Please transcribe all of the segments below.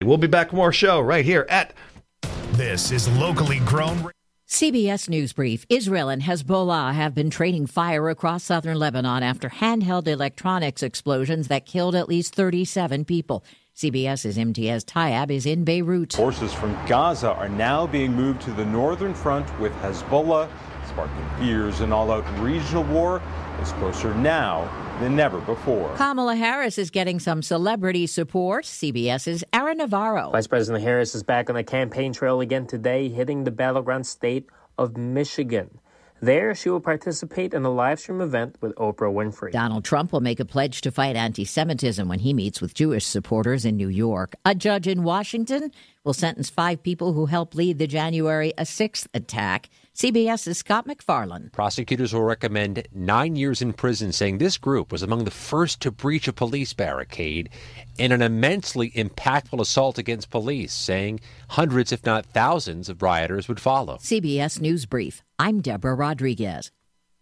We'll be back with more show right here at... This is locally grown... CBS News Brief. Israel and Hezbollah have been trading fire across southern Lebanon after handheld electronics explosions that killed at least 37 people. CBS's Imtiaz Tayeb is in Beirut. Forces from Gaza are now being moved to the northern front with Hezbollah, sparking fears an all-out regional war is closer now than never before. Kamala Harris is getting some celebrity support. CBS's Aaron Navarro. Vice President Harris is back on the campaign trail again today, hitting the battleground state of Michigan. There, she will participate in a live stream event with Oprah Winfrey. Donald Trump will make a pledge to fight anti-Semitism when he meets with Jewish supporters in New York. A judge in Washington will sentence 5 people who helped lead the January 6th attack. CBS's Scott McFarland. Prosecutors will recommend 9 years in prison, saying this group was among the first to breach a police barricade in an immensely impactful assault against police, saying hundreds, if not thousands, of rioters would follow. CBS News Brief. I'm Deborah Rodriguez.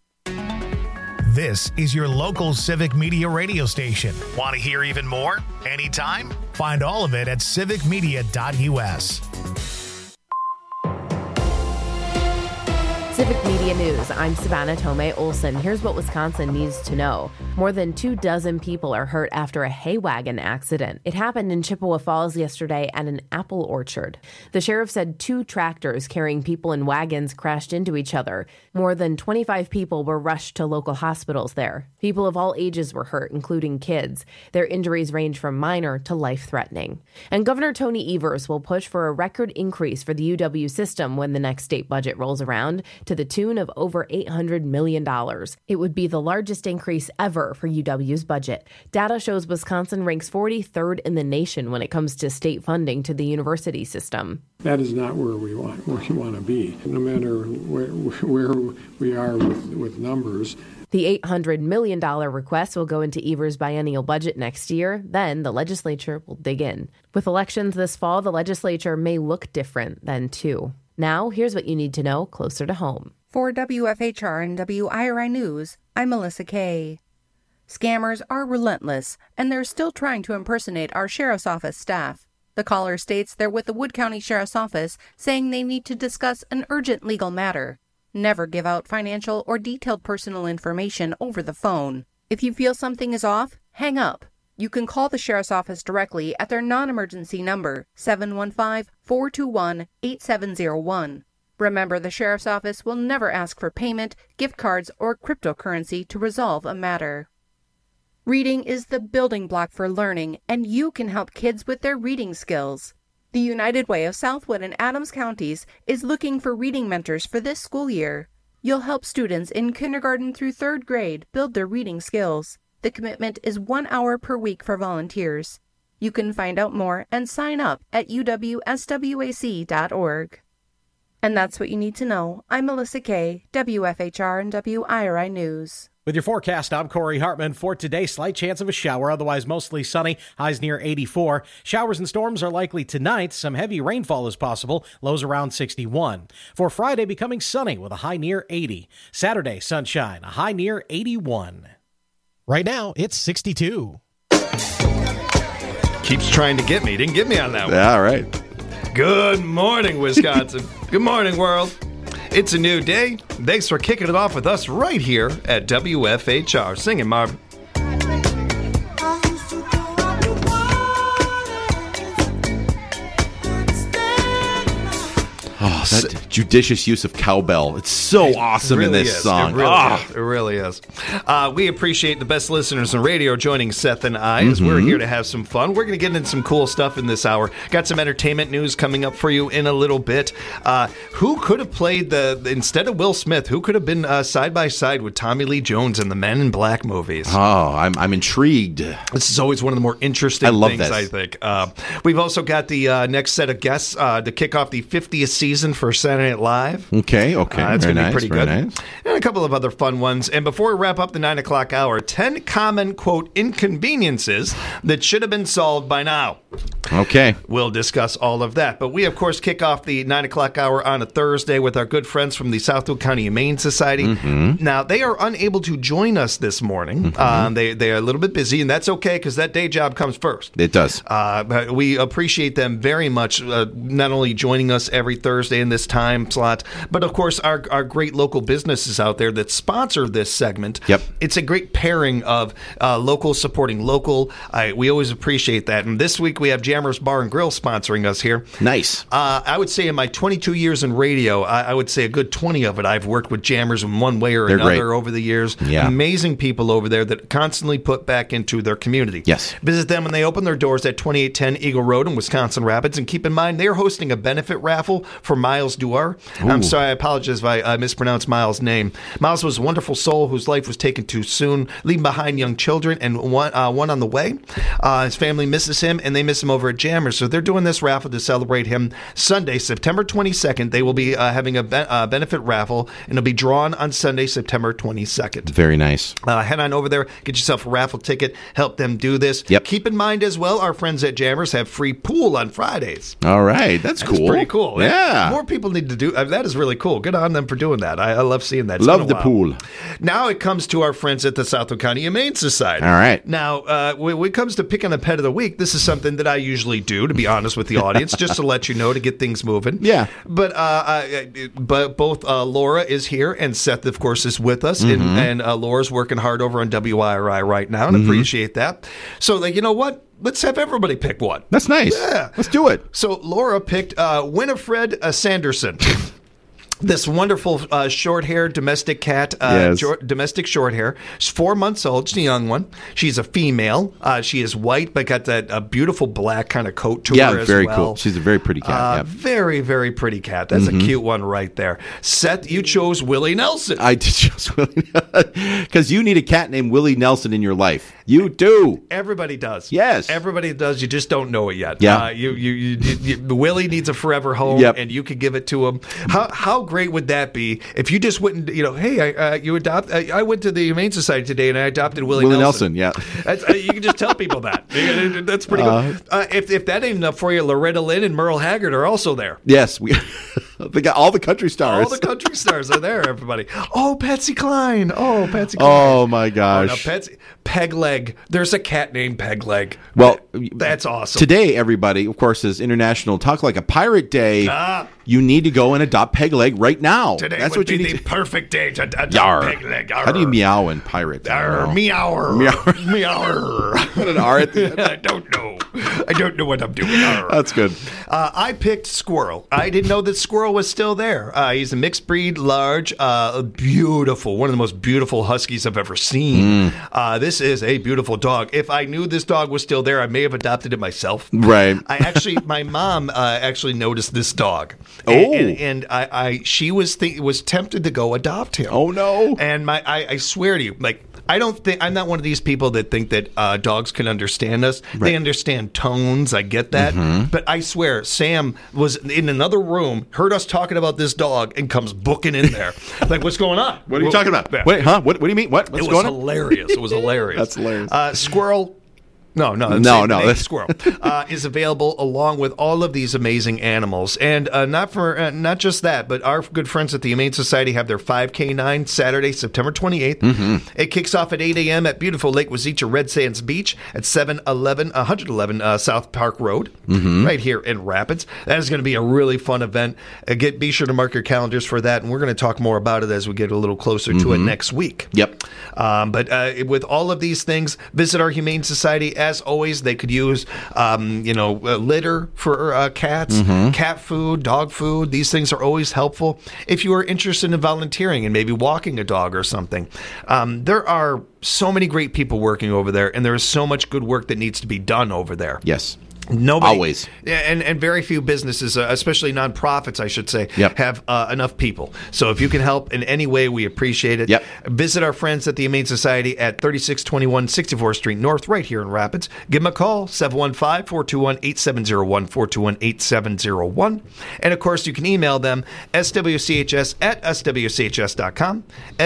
This is your local Civic Media radio station. Want to hear even more? Anytime? Find all of it at civicmedia.us. Civic Media News. I'm Savannah Tomei Olson. Here's what Wisconsin needs to know. More than 24 people are hurt after a hay wagon accident. It happened in Chippewa Falls yesterday at an apple orchard. The sheriff said 2 tractors carrying people in wagons crashed into each other. More than 25 people were rushed to local hospitals there. People of all ages were hurt, including kids. Their injuries range from minor to life-threatening. And Governor Tony Evers will push for a record increase for the UW system when the next state budget rolls around, to the tune of over $800 million. It would be the largest increase ever for UW's budget. Data shows Wisconsin ranks 43rd in the nation when it comes to state funding to the university system. That is not where we want to be, no matter where we are with numbers. The $800 million request will go into Evers' biennial budget next year. Then the legislature will dig in. With elections this fall, the legislature may look different then, too. Now, here's what you need to know closer to home. For WFHR and WIRI News, I'm Melissa Kay. Scammers are relentless, and they're still trying to impersonate our Sheriff's Office staff. The caller states they're with the Wood County Sheriff's Office, saying they need to discuss an urgent legal matter. Never give out financial or detailed personal information over the phone. If you feel something is off, hang up. You can call the Sheriff's Office directly at their non-emergency number, 715-421-8701. Remember, the Sheriff's Office will never ask for payment, gift cards, or cryptocurrency to resolve a matter. Reading is the building block for learning, and you can help kids with their reading skills. The United Way of Southwood and Adams counties is looking for reading mentors for this school year. You'll help students in kindergarten through 3rd grade build their reading skills. The commitment is 1 hour per week for volunteers. You can find out more and sign up at uwswac.org. And that's what you need to know. I'm Melissa Kay, WFHR and WIRI News. With your forecast, I'm Corey Hartman. For today, slight chance of a shower, otherwise mostly sunny, highs near 84. Showers and storms are likely tonight. Some heavy rainfall is possible, lows around 61. For Friday, becoming sunny with a high near 80. Saturday, sunshine, a high near 81. Right now, it's 62. Keeps trying to get me. Didn't get me on that one. Yeah, all right. Good morning, Wisconsin. Good morning, world. It's a new day. Thanks for kicking it off with us right here at WFHR. Sing it, Marvin. Oh, that judicious use of cowbell. It's so awesome in this song. It really is. We appreciate the best listeners in radio joining Seth and I as we're here to have some fun. We're going to get into some cool stuff in this hour. Got some entertainment news coming up for you in a little bit. Who could have played instead of Will Smith, who could have been side by side with Tommy Lee Jones in the Men in Black movies? Oh, I'm intrigued. This is always one of the more interesting things, I think. We've also got the next set of guests to kick off the 50th season season for Saturday Night Live. Okay. That's going to be pretty good. Nice. And a couple of other fun ones. And before we wrap up the 9 o'clock hour, 10 common, quote, inconveniences that should have been solved by now. Okay. We'll discuss all of that. But we, of course, kick off the 9 o'clock hour on a Thursday with our good friends from the Southwood County Humane Society. Mm-hmm. Now, they are unable to join us this morning. They are a little bit busy, and that's okay because that day job comes first. It does. But we appreciate them very much, not only joining us every Thursday in this time slot, but, of course, our great local businesses out there that sponsor this segment. Yep. It's a great pairing of local supporting local. We always appreciate that. And this week we have Jammers Bar and Grill sponsoring us here. Nice. I would say in my 22 years in radio, I would say a good 20 of it I've worked with Jammers in one way or another over the years. Yeah. Amazing people over there that constantly put back into their community. Yes. Visit them when they open their doors at 2810 Eagle Road in Wisconsin Rapids. And keep in mind, they're hosting a benefit raffle for Miles Duar. I'm sorry, I apologize if I mispronounced Miles' name. Miles was a wonderful soul whose life was taken too soon, leaving behind young children and one on the way. His family misses him, and they miss him over at Jammers. So they're doing this raffle to celebrate him. Sunday, September 22nd, they will be having a benefit raffle, and it'll be drawn on Sunday, September 22nd. Very nice. Head on over there, get yourself a raffle ticket, help them do this. Yep. Keep in mind as well, our friends at Jammers have free pool on Fridays. All right. That's cool. Pretty cool. Yeah. More people need to do that. Is really cool. Good on them for doing that. I love seeing that. Love the pool. Now it comes to our friends at the Southwood County Humane Society. All right. Now, when it comes to picking a pet of the week, this is something that I usually do, to be honest with the audience, just to let you know, to get things moving. Yeah. But both Laura is here, and Seth, of course, is with us. And Laura's working hard over on WIRI right now, and appreciate that. So, you know what? Let's have everybody pick one. That's nice. Yeah. Let's do it. So Laura picked Winifred Sanderson. This wonderful short-haired domestic cat, domestic short-hair. She's 4 months old. She's a young one. She's a female. She is white, but got that beautiful black kind of coat to her as well. Yeah, very cool. She's a very pretty cat. Very, very pretty cat. That's a cute one right there. Seth, you chose Willie Nelson. I did choose Willie because you need a cat named Willie Nelson in your life. You do. Everybody does. Yes. Everybody does. You just don't know it yet. Yeah. Willie needs a forever home, and you could give it to him. How great would that be if you just went and, hey, you adopt. I went to the Humane Society today and I adopted Willie Nelson. Yeah. You can just tell people that. That's pretty good. If that ain't enough for you, Loretta Lynn and Merle Haggard are also there. Yes. They got all the country stars. All the country stars are there, everybody. Oh, Patsy Cline. Oh, my gosh. Pegleg. There's a cat named Pegleg. Well, that's awesome. Today, everybody, of course, is International Talk Like a Pirate Day. You need to go and adopt Pegleg right now. Today That's would what you be need the perfect day to adopt Pegleg. How do you meow in pirate? Meower. Meower. What an R at the end. I don't know. I don't know what I'm doing. That's good. I picked Squirrel. I didn't know that Squirrel was still there. He's a mixed breed, large, beautiful, one of the most beautiful huskies I've ever seen. This is a beautiful dog. If I knew this dog was still there, I may have adopted it myself. Right. My mom actually noticed this dog. Oh. And she was tempted to go adopt him. Oh no. And I swear to you, I'm not one of these people that think that dogs can understand us. Right. They understand tones. I get that. But I swear, Sam was in another room, heard us talking about this dog, and comes booking in there. What's going on? What are you talking about? Wait, huh? What do you mean? What's going on? Hilarious. It was hilarious. That's hilarious. Squirrel. No. That's Squirrel is available along with all of these amazing animals, and not just that, but our good friends at the Humane Society have their 5K 9 Saturday, September 28th. It kicks off at 8 a.m. at beautiful Lake Wazeecha Red Sands Beach at 111 South Park Road, right here in Rapids. That is going to be a really fun event. Be sure to mark your calendars for that, and we're going to talk more about it as we get a little closer to it next week. Yep. But with all of these things, visit our Humane Society. As always, they could use, litter for cats, cat food, dog food. These things are always helpful. If you are interested in volunteering and maybe walking a dog or something, there are so many great people working over there, and there is so much good work that needs to be done over there. Yes. Nobody, always. And very few businesses, especially nonprofits, I should say, have enough people. So if you can help in any way, we appreciate it. Visit our friends at the Humane Society at 3621 64th Street North, right here in Rapids. Give them a call, 715-421-8701, 421-8701. And, of course, you can email them, swchs@swchs.com,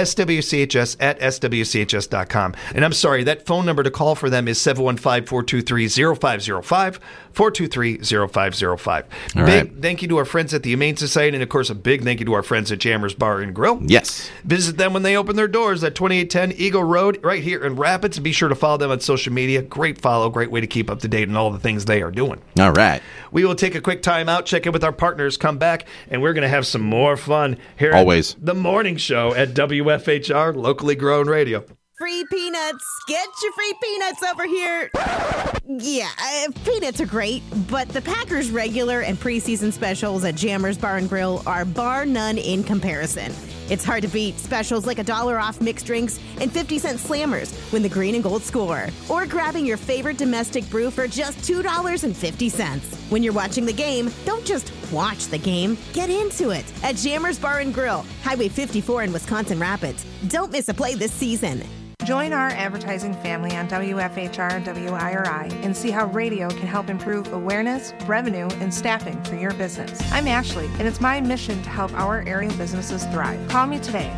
swchs@swchs.com. And I'm sorry, that phone number to call for them is 715-423-0505. 423-0505. Big thank you to our friends at the Humane Society, and of course a big thank you to our friends at Jammers Bar and Grill. Yes. Visit them when they open their doors at 2810 Eagle Road right here in Rapids. Be sure to follow them on social media. Great follow, great way to keep up to date on all the things they are doing. All right. We will take a quick time out, check in with our partners, come back, and we're going to have some more fun here always at the morning show at WFHR, locally grown radio. Free peanuts. Get your free peanuts over here. Yeah, peanuts are great, but the Packers regular and preseason specials at Jammers Bar and Grill are bar none in comparison. It's hard to beat specials like $1 off mixed drinks and 50-cent slammers when the green and gold score, or grabbing your favorite domestic brew for just $2.50. When you're watching the game, don't just watch the game, get into it at Jammers Bar and Grill, Highway 54 in Wisconsin Rapids. Don't miss a play this season. Join our advertising family on WFHR and WIRI and see how radio can help improve awareness, revenue, and staffing for your business. I'm Ashley, and it's my mission to help our area businesses thrive. Call me today,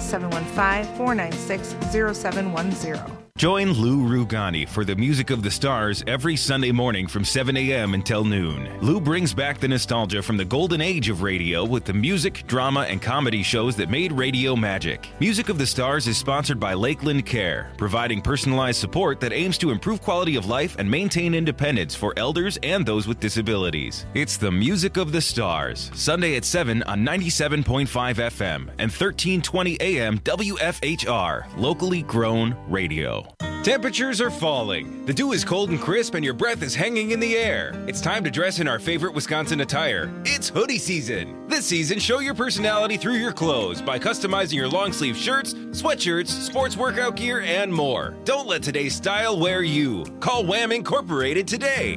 715-496-0710. Join Lou Rugani for the Music of the Stars every Sunday morning from 7 a.m. until noon. Lou brings back the nostalgia from the golden age of radio with the music, drama, and comedy shows that made radio magic. Music of the Stars is sponsored by Lakeland Care, providing personalized support that aims to improve quality of life and maintain independence for elders and those with disabilities. It's the Music of the Stars, Sunday at 7 on 97.5 FM and 1320 AM WFHR, locally grown radio. Temperatures are falling. The dew is cold and crisp and your breath is hanging in the air. It's time to dress in our favorite Wisconsin attire. It's hoodie season. This season, show your personality through your clothes by customizing your long sleeve shirts, sweatshirts, sports workout gear, and more. Don't let today's style wear you. Call Wham Incorporated today.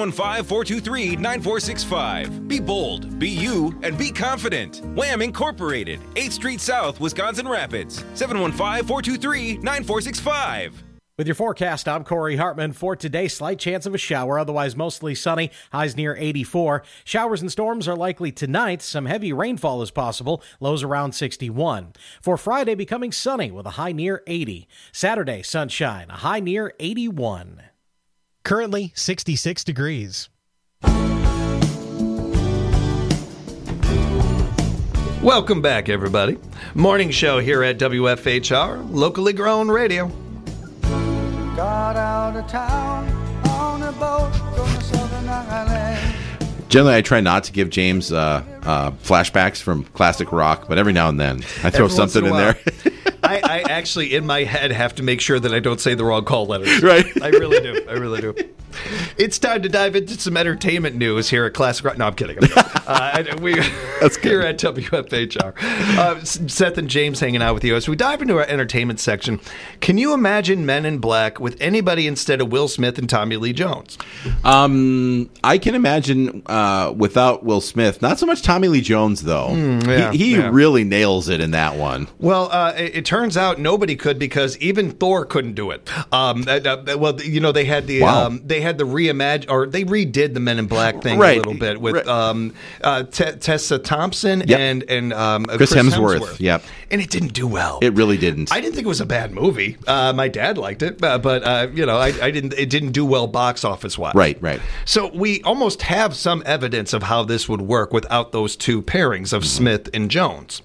715-423-9465. Be bold, be you, and be confident. Wham Incorporated, 8th Street South, Wisconsin Rapids. 715-423-9465. With your forecast, I'm Corey Hartman. For today, slight chance of a shower, otherwise mostly sunny, highs near 84. Showers and storms are likely tonight. Some heavy rainfall is possible, lows around 61. For Friday, becoming sunny with a high near 80. Saturday, sunshine, a high near 81. Currently, 66 degrees. Welcome back, everybody. Morning show here at WFHR, locally grown radio. Got out of town on a boat from the Southern Island. Generally, I try not to give James flashbacks from classic rock, but every now and then I throw something in there. I actually, in my head, have to make sure that I don't say the wrong call letters. Right. I really do. I really do. It's time to dive into some entertainment news here at Classic Rock. No, I'm kidding. That's here at WFHR. Seth and James hanging out with you. As we dive into our entertainment section, can you imagine Men in Black with anybody instead of Will Smith and Tommy Lee Jones? I can imagine without Will Smith. Not so much Tommy Lee Jones, though. He really nails it in that one. Well, it turns out nobody could, because even Thor couldn't do it. Well, you know, they had the they redid the Men in Black thing a little bit with Tessa Thompson and Chris Hemsworth. Yep. And it didn't do well. It really didn't. I didn't think it was a bad movie. My dad liked it, but you know, I didn't. It didn't do well box office wise. Right. So we almost have some evidence of how this would work without those two pairings of Smith and Jones.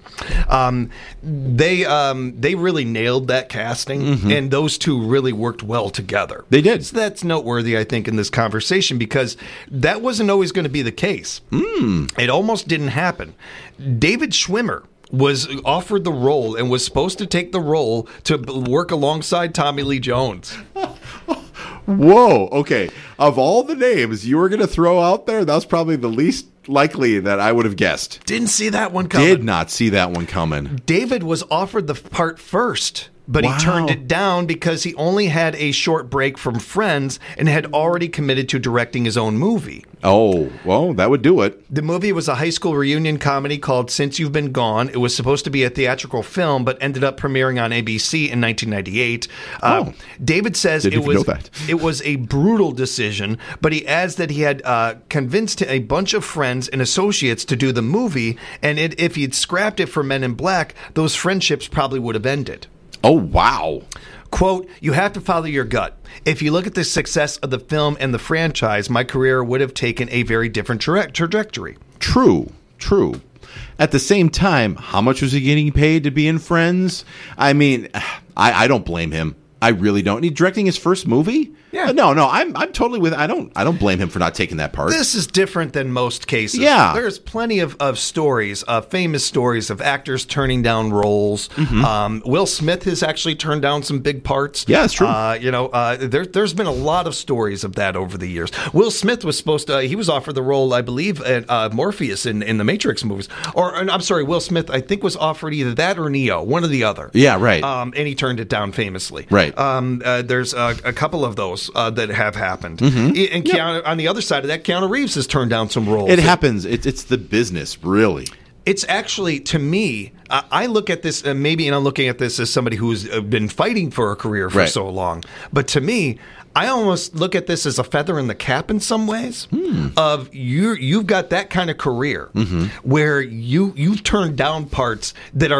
They really nailed that casting, and those two really worked well together. They did. So that's noteworthy, I think, in this conversation, because that wasn't always going to be the case. It almost didn't happen. David Schwimmer was offered the role and was supposed to take the role to work alongside Tommy Lee Jones. Whoa, okay. Of all the names you were going to throw out there, that was probably the least likely that I would have guessed. Didn't see that one coming. Did not see that one coming. David was offered the part first but he turned it down because he only had a short break from Friends and had already committed to directing his own movie. Oh, well, that would do it. The movie was a high school reunion comedy called Since You've Been Gone. It was supposed to be a theatrical film, but ended up premiering on ABC in 1998. David says it was a brutal decision, but he adds that he had convinced a bunch of friends and associates to do the movie, and if he'd scrapped it for Men in Black, those friendships probably would have ended. Oh, wow. Quote, "You have to follow your gut. If you look at the success of the film and the franchise, my career would have taken a very different trajectory." True. At the same time, how much was he getting paid to be in Friends? I mean, I don't blame him. I really don't. He's directing his first movie? Yeah. No, I'm totally with. I don't blame him for not taking that part. This is different than most cases. Yeah. There's plenty of stories, famous stories of actors turning down roles. Mm-hmm. Will Smith has actually turned down some big parts. Yeah, that's true. There's been a lot of stories of that over the years. Will Smith was supposed to. He was offered the role, I believe, at Morpheus in the Matrix movies. I'm sorry, Will Smith, I think, was offered either that or Neo, one or the other. Yeah, right. And he turned it down famously. Right. There's a couple of those that have happened. Mm-hmm. And Keanu, on the other side of that, Keanu Reeves has turned down some roles. It happens. It's the business, really. It's actually, to me, I look at this, and I'm looking at this as somebody who's been fighting for a career for so long. But to me, I almost look at this as a feather in the cap in some ways. Of you've got that kind of career where you've turned down parts that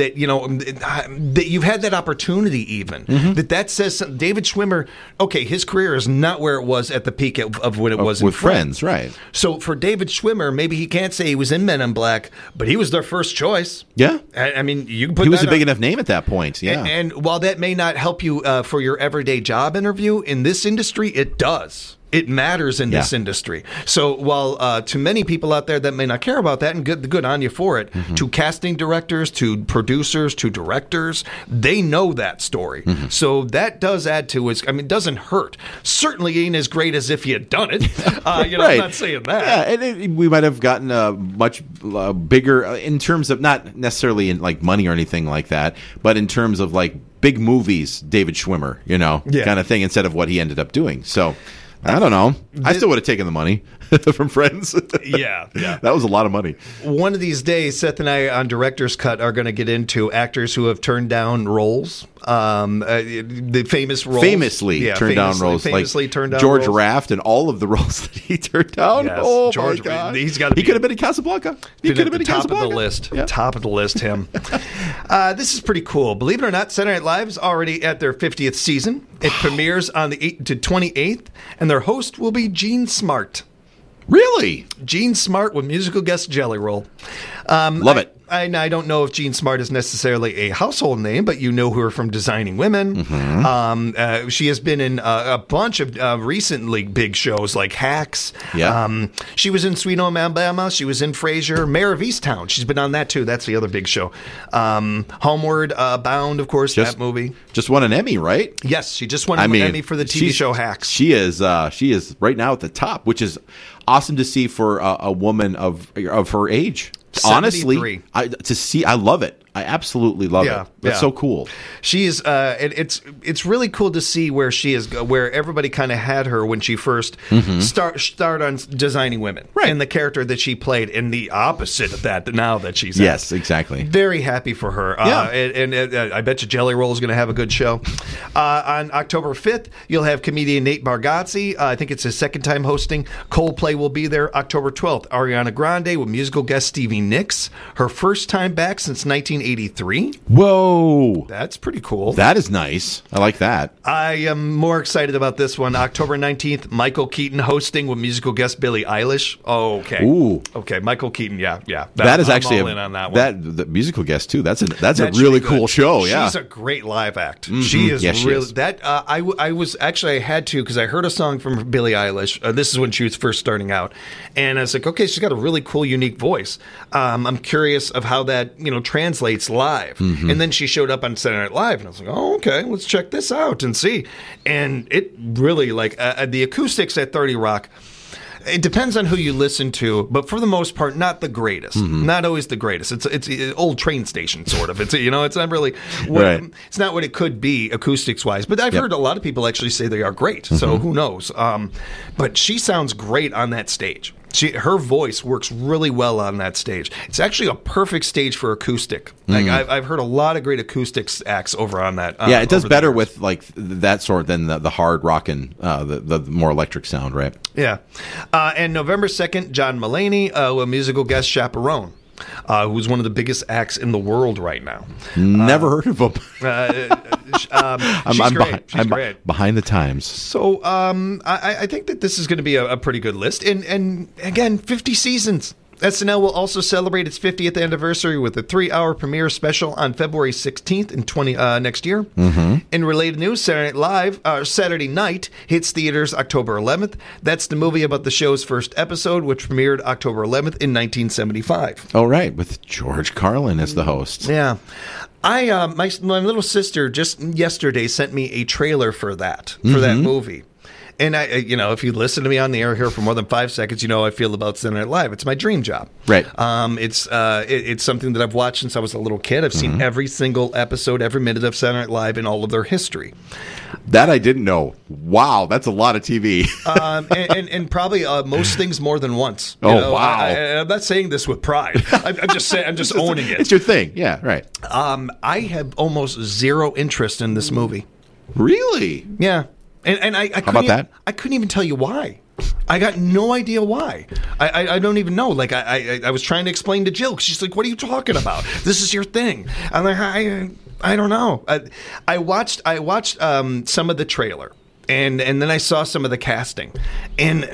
you've had that opportunity even that says something. David Schwimmer, okay, his career is not where it was at the peak of what it was in with Friends, right? So for David Schwimmer, maybe he can't say he was in Men in Black, but he was their first choice. Yeah, I mean, you can put he was a big enough name at that point. Yeah, and while that may not help you for your everyday job interview in this industry, it does. It matters in this industry. So while to many people out there that may not care about that, and good on you for it, to casting directors, to producers, to directors, they know that story. So that does add to it. I mean, it doesn't hurt. Certainly ain't as great as if you had done it. Right. I'm not saying that. Yeah, and we might have gotten a much bigger in terms of not necessarily in like money or anything like that, but in terms of like big movies, David Schwimmer, kind of thing, instead of what he ended up doing. So I don't know. I still would have taken the money from Friends. Yeah. That was a lot of money. One of these days, Seth and I on Director's Cut are going to get into actors who have turned down roles. The famous roles. Famously turned down roles. Famously like turned down George roles. Raft and all of the roles that he turned down. Yes, oh, George, my God. He could have been in Casablanca. He could have been in top Casablanca. Of the list. Yeah. Top of the list, him. This is pretty cool. Believe it or not, Saturday Night Live is already at their 50th season. It premieres on the 8th to 28th, and their host will be Gene Smart. Really? Gene Smart with musical guest Jelly Roll. Love it. I don't know if Gene Smart is necessarily a household name, but you know her from Designing Women. She has been in a bunch of recently big shows like Hacks. Yeah. She was in Sweet Home Alabama. She was in Frasier. Mayor of Easttown. She's been on that too. That's the other big show. Homeward Bound, of course, that movie. Just won an Emmy, right? Yes, she just won an Emmy for the TV show Hacks. She is right now at the top, which is awesome to see for a woman of her age. 73. Honestly, I love it. I absolutely love it. It's so cool. She's it's really cool to see where she is, where everybody kind of had her when she first started on Designing Women, right? And the character that she played, and the opposite of that now that she's yes, exactly. Very happy for her. And I bet you Jelly Roll is going to have a good show. On October 5th, you'll have comedian Nate Bargatze. I think it's his second time hosting. Coldplay will be there. October 12th, Ariana Grande with musical guest Stevie Nicks. Her first time back since 1983. Whoa. That's pretty cool. That is nice. I like that. I am more excited about this one. October 19th, Michael Keaton hosting with musical guest Billie Eilish. Oh, okay. Ooh. Okay, Michael Keaton, yeah. That is actually all in on that one. the musical guest too. That's a really cool show. Yeah. She's a great live act. She is really that I was actually I had to because I heard a song from Billie Eilish. This is when she was first starting out. And I was like, okay, she's got a really cool unique voice. I'm curious of how that, translates live. And then she showed up on Saturday Night Live, and I was like, oh, okay, let's check this out and see. And it really, the acoustics at 30 Rock, It depends on who you listen to, but for the most part, not the greatest. Mm-hmm. Not always the greatest. It's an old train station, sort of. It's not really it's not what it could be acoustics-wise. But I've heard a lot of people actually say they are great, so who knows? But she sounds great on that stage. Her voice works really well on that stage. It's actually a perfect stage for acoustic. Like I've heard a lot of great acoustics acts over on that. It does better with like that sort than the hard rockin', the more electric sound, right? Yeah. And November 2nd, John Mulaney, a musical guest chaperone. Who's one of the biggest acts in the world right now. Never heard of him. She's great. Behind the times. So I think that this is going to be a pretty good list. And again, 50 seasons. SNL will also celebrate its 50th anniversary with a 3-hour premiere special on February 16th in next year. In related news, Saturday Night hits theaters October 11th. That's the movie about the show's first episode, which premiered October 11th in 1975. Oh, right, with George Carlin as the host. Yeah. My little sister just yesterday sent me a trailer for that movie. And if you listen to me on the air here for more than 5 seconds, you know how I feel about Saturday Night Live. It's my dream job. Right. It's something that I've watched since I was a little kid. I've seen every single episode, every minute of Saturday Night Live in all of their history. That I didn't know. Wow, that's a lot of TV. and probably most things more than once. Wow! I'm not saying this with pride. I'm just saying. I'm just owning it. It's your thing. Yeah. Right. I have almost zero interest in this movie. Really? Yeah. And I How about that? I couldn't even tell you why. I got no idea why. I don't even know. Like I was trying to explain to Jill. She's like, "What are you talking about? This is your thing." I'm like, I don't know. I watched some of the trailer, and then I saw some of the casting, and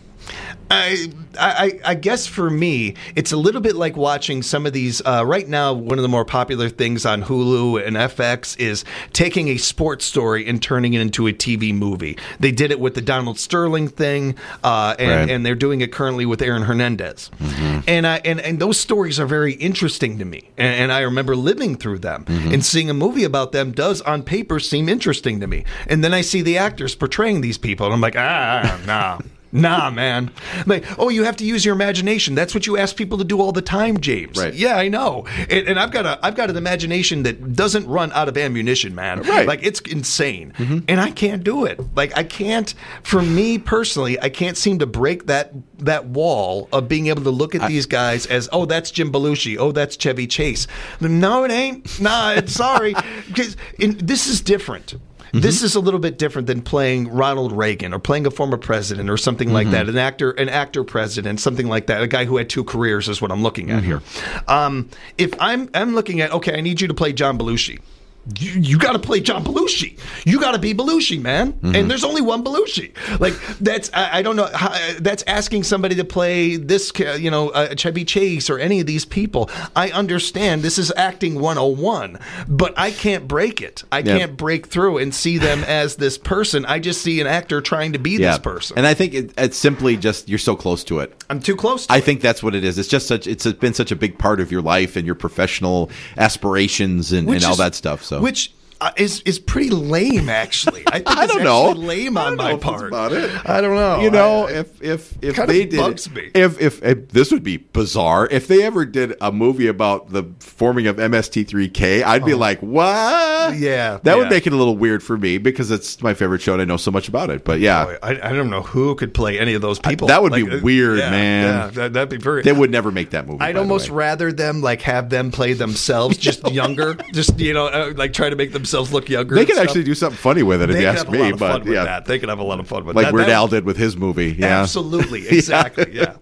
I guess for me, it's a little bit like watching some of these. Right now, one of the more popular things on Hulu and FX is taking a sports story and turning it into a TV movie. They did it with the Donald Sterling thing, and they're doing it currently with Aaron Hernandez. And those stories are very interesting to me. And I remember living through them. And seeing a movie about them does, on paper, seem interesting to me. And then I see the actors portraying these people, and I'm like, nah. Nah, man. Like, you have to use your imagination. That's what you ask people to do all the time, James. Right. Yeah, I know. And I've got an imagination that doesn't run out of ammunition, man. Right. Like, it's insane. And I can't do it. Like, I can't, for me personally, I can't seem to break that wall of being able to look at these guys as, that's Jim Belushi. That's Chevy Chase. No, it ain't. Nah, sorry. Because this is different. This is a little bit different than playing Ronald Reagan or playing a former president or something like that. An actor president, something like that. A guy who had 2 careers is what I'm looking at here. If I'm looking at, okay, I need you to play John Belushi. You got to play John Belushi. You got to be Belushi, man. And there's only one Belushi. Like, that's, I don't know, that's asking somebody to play this, Chevy Chase or any of these people. I understand this is acting 101, but I can't break it. I can't break through and see them as this person. I just see an actor trying to be this person. And I think it's simply just, you're so close to it. I'm too close to it. I think that's what it is. It's just it's been such a big part of your life and your professional aspirations and all that stuff. So. Which is pretty lame, actually. I think it's actually lame on my part. About it. I don't know. If they did, bugs me. If this would be bizarre. If they ever did a movie about the forming of MST3K, I'd be like, what? Yeah, that would make it a little weird for me because it's my favorite show and I know so much about it. But yeah, I don't know who could play any of those people. That would be weird, man. Yeah, that'd be very. They would never make that movie. I'd almost rather them have them play themselves, just younger, just try to make themselves look younger. They could actually do something funny with it if you ask me. But they could have a lot of fun with that. Like Weird Al did with his movie. Yeah, absolutely, exactly. Yeah.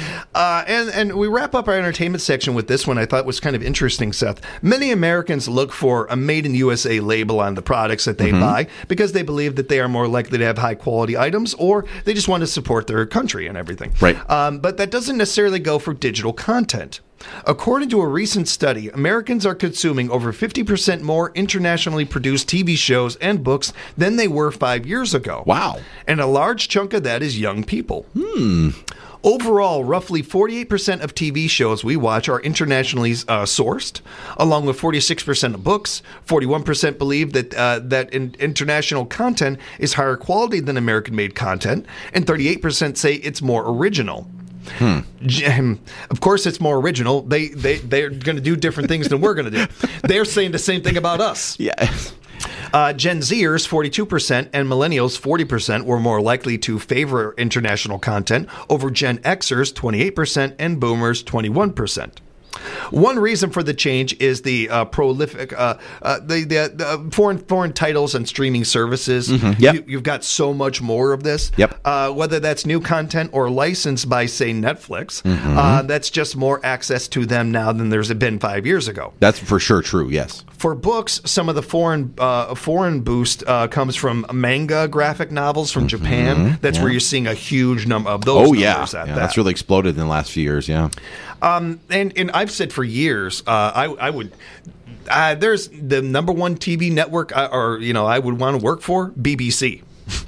And we wrap up our entertainment section with this one I thought was kind of interesting, Seth. Many Americans look for a Made in USA label on the products that they buy because they believe that they are more likely to have high quality items, or they just want to support their country and everything. Right. But that doesn't necessarily go for digital content. According to a recent study, Americans are consuming over 50% more internationally produced TV shows and books than they were 5 years ago. Wow. And a large chunk of that is young people. Overall, roughly 48% of TV shows we watch are internationally sourced, along with 46% of books. 41% believe that international content is higher quality than American-made content, and 38% say it's more original. Of course, it's more original. They're going to do different things than we're going to do. They're saying the same thing about us. Yeah. Gen Zers, 42%, and Millennials, 40%, were more likely to favor international content over Gen Xers, 28%, and Boomers, 21%. One reason for the change is the prolific the foreign titles and streaming services. You've got so much more of this. Whether that's new content or licensed by, say, Netflix, that's just more access to them now than there's been 5 years ago. That's for sure true, yes. For books, some of the foreign boost comes from manga graphic novels from Japan. That's where you're seeing a huge number of those numbers at that. That's really exploded in the last few years, And I've said for years, I would. There's the number one TV network, I would want to work for, BBC.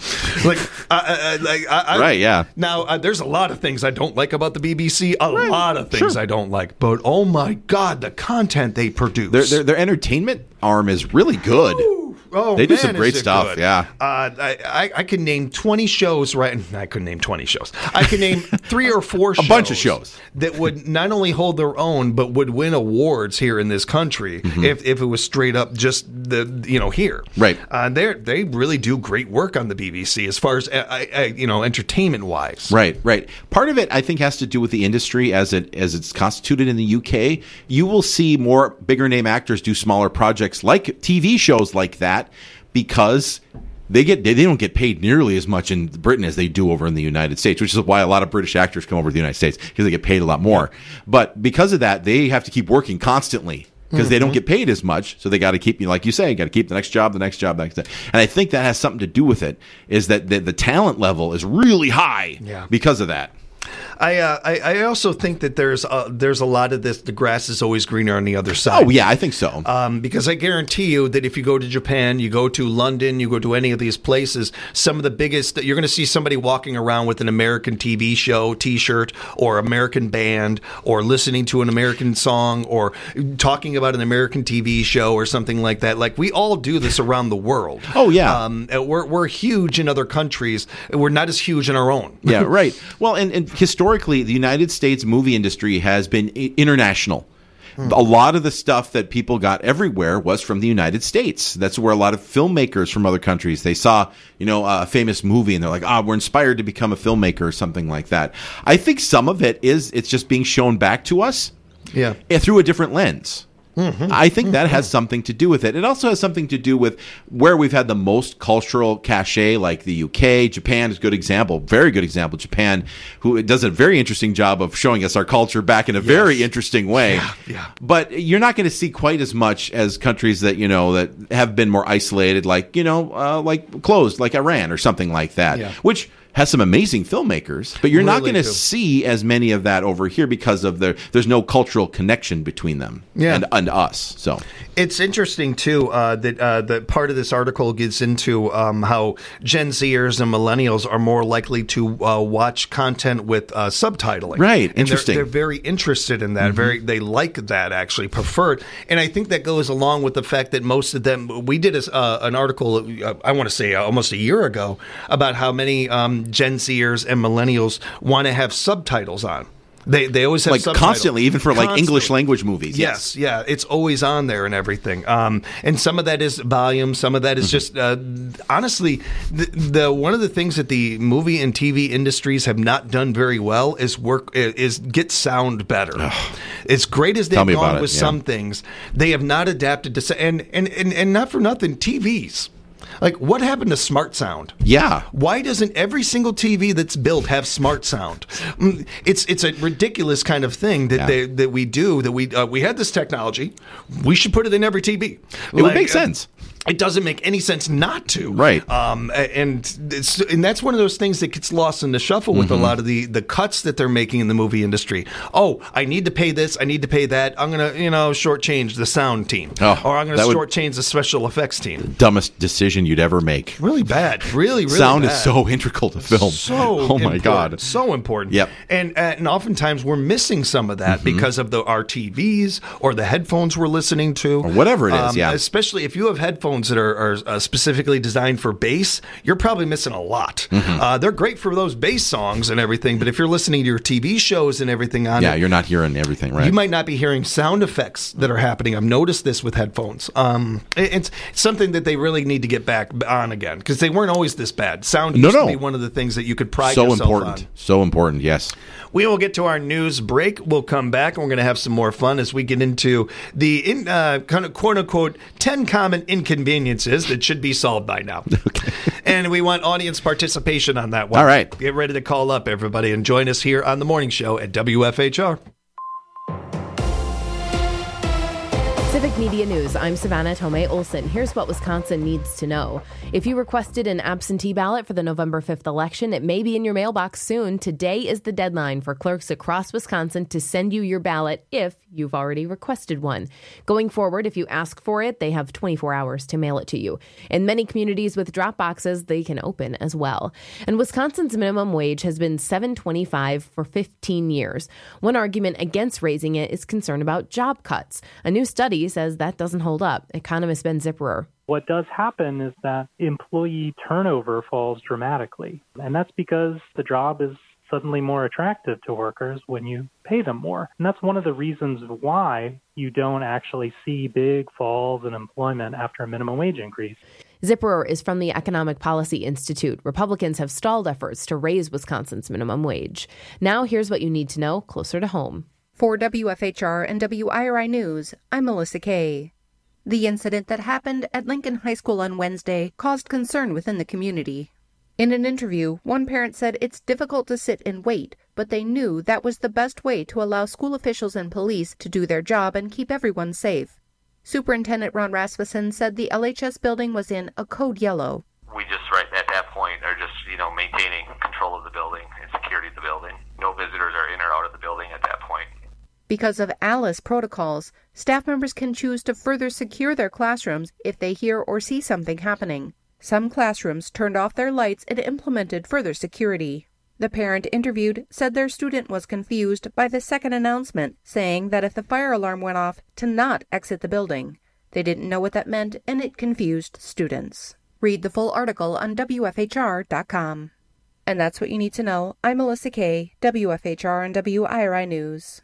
Right, yeah. Now, there's a lot of things I don't like about the BBC. A lot of things I don't like, but oh my God, the content they produce. Their entertainment arm is really good. Oh, they do some great stuff, yeah. I can name 20 shows, right? I couldn't name 20 shows. I can name 3 or 4 shows. A bunch of shows. That would not only hold their own, but would win awards here in this country if it was straight up just here. Right. They really do great work on the BBC as far as, entertainment-wise. Right. Part of it, I think, has to do with the industry as it's constituted in the UK. You will see more bigger-name actors do smaller projects like TV shows like that, because they don't get paid nearly as much in Britain as they do over in the United States, which is why a lot of British actors come over to the United States, because they get paid a lot more. But because of that, they have to keep working constantly because they don't get paid as much. So they got to keep, like you say, got to keep the next job. And I think that has something to do with it, is that the talent level is really high because of that. I also think that there's a lot of this. The grass is always greener on the other side. Oh yeah, I think so. Because I guarantee you that if you go to Japan, you go to London, you go to any of these places, some of the biggest, you're going to see somebody walking around with an American TV show T-shirt or American band, or listening to an American song, or talking about an American TV show or something like that. Like, we all do this around the world. Oh yeah, we're huge in other countries. We're not as huge in our own. Yeah, right. Well, and historically, the United States movie industry has been international. A lot of the stuff that people got everywhere was from the United States. That's where a lot of filmmakers from other countries, they saw, a famous movie and they're like, we're inspired to become a filmmaker or something like that. I think some of it's just being shown back to us through a different lens. I think that has something to do with it. It also has something to do with where we've had the most cultural cachet, like the UK. Japan is a good example, very good example. Japan, who does a very interesting job of showing us our culture back in a very interesting way. Yeah. But you're not going to see quite as much as countries that, that have been more isolated, like, like closed, like Iran or something like that, which has some amazing filmmakers, but you're not going to see as many of that over here because of there's no cultural connection between them and us. So it's interesting too that part of this article gets into how Gen Zers and Millennials are more likely to watch content with subtitling. Right, and interesting. They're very interested in that. They like that, actually, preferred. And I think that goes along with the fact that most of them. We did an article, I want to say almost a year ago, about how many Gen Zers and Millennials want to have subtitles on. They always have subtitles. Constantly, even for like English language movies. Yes, yeah, it's always on there and everything. And some of that is volume, some of that is just honestly, the one of the things that the movie and TV industries have not done very well is get sound better. As great as they've gone with some things, they have not adapted to and not for nothing, TVs. Like, what happened to smart sound? Yeah. Why doesn't every single TV that's built have smart sound? It's a ridiculous kind of thing that we do. That we had this technology. We should put it in every TV. It would make sense. it doesn't make any sense not to. Right. And that's one of those things that gets lost in the shuffle with a lot of the cuts that they're making in the movie industry. Oh, I need to pay this. I need to pay that. I'm going to, shortchange the sound team. Or I'm going to shortchange the special effects team. Dumbest decision you'd ever make. Really bad. Really, really Sound bad. is so integral to film. So my God. So important. Yep. And oftentimes we're missing some of that because of our TVs or the headphones we're listening to. Or whatever it is, yeah. Especially if you have headphones that are specifically designed for bass, you're probably missing a lot. They're great for those bass songs and everything, but if you're listening to your TV shows and everything on it, you're not hearing everything, right? You might not be hearing sound effects that are happening. I've noticed this with headphones. It's something that they really need to get back on again, because they weren't always this bad. Sound used to be one of the things that you could pride yourself on. So important, yes. We will get to our news break. We'll come back, and we're going to have some more fun as we get into the kind of quote-unquote 10 common inconveniences that should be solved by now. Okay. And we want audience participation on that one. All right. Get ready to call up, everybody, and join us here on The Morning Show at WFHR. Civic Media News, I'm Savannah Tomei Olson. Here's what Wisconsin needs to know. If you requested an absentee ballot for the November 5th election, it may be in your mailbox soon. Today is the deadline for clerks across Wisconsin to send you your ballot if you've already requested one. Going forward, if you ask for it, they have 24 hours to mail it to you. In many communities with drop boxes, they can open as well. And Wisconsin's minimum wage has been $7.25 for 15 years. One argument against raising it is concern about job cuts. A new study says that doesn't hold up. Economist Ben Zipperer. What does happen is that employee turnover falls dramatically, and that's because the job is suddenly more attractive to workers when you pay them more. And that's one of the reasons why you don't actually see big falls in employment after a minimum wage increase. Zipperer is from the Economic Policy Institute. Republicans have stalled efforts to raise Wisconsin's minimum wage. Now here's what you need to know closer to home. For WFHR and WIRI News, I'm Melissa Kay. The incident that happened at Lincoln High School on Wednesday caused concern within the community. In an interview, one parent said it's difficult to sit and wait, but they knew that was the best way to allow school officials and police to do their job and keep everyone safe. Superintendent Ron Rasmussen said the LHS building was in a code yellow. We just, right at that point, are just, maintaining control of the building and security of the building. No visitors are in or out of the building at that point. Because of ALICE protocols, staff members can choose to further secure their classrooms if they hear or see something happening. Some classrooms turned off their lights and implemented further security. The parent interviewed said their student was confused by the second announcement, saying that if the fire alarm went off, to not exit the building. They didn't know what that meant, and it confused students. Read the full article on WFHR.com. And that's what you need to know. I'm Melissa Kay, WFHR and WIRI News.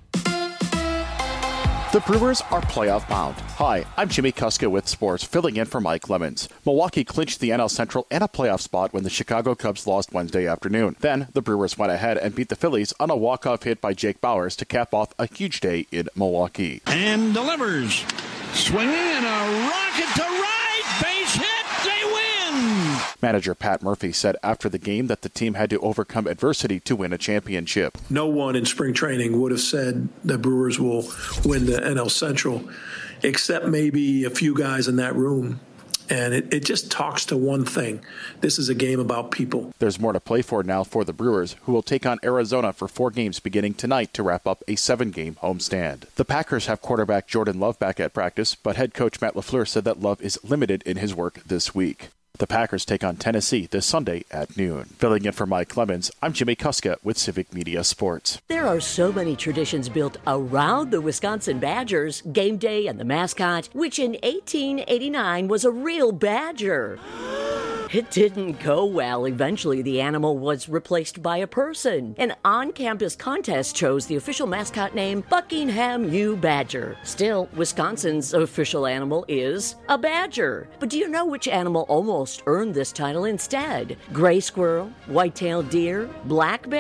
The Brewers are playoff bound. Hi, I'm Jimmy Kuska with sports, filling in for Mike Lemons. Milwaukee clinched the NL Central and a playoff spot when the Chicago Cubs lost Wednesday afternoon. Then, the Brewers went ahead and beat the Phillies on a walk-off hit by Jake Bauers to cap off a huge day in Milwaukee. And delivers. Swinging and a rocket to right. Base hit. They win. Manager Pat Murphy said after the game that the team had to overcome adversity to win a championship. No one in spring training would have said the Brewers will win the NL Central, except maybe a few guys in that room. And it just talks to one thing. This is a game about people. There's more to play for now for the Brewers, who will take on Arizona for 4 games beginning tonight to wrap up a 7-game homestand. The Packers have quarterback Jordan Love back at practice, but head coach Matt LaFleur said that Love is limited in his work this week. The Packers take on Tennessee this Sunday at noon. Filling in for Mike Lemons, I'm Jimmy Kuska with Civic Media Sports. There are so many traditions built around the Wisconsin Badgers, game day and the mascot, which in 1889 was a real badger. It didn't go well. Eventually, the animal was replaced by a person. An on-campus contest chose the official mascot name Buckingham U. Badger. Still, Wisconsin's official animal is a badger. But do you know which animal almost earned this title instead? Gray squirrel, white-tailed deer, black bear?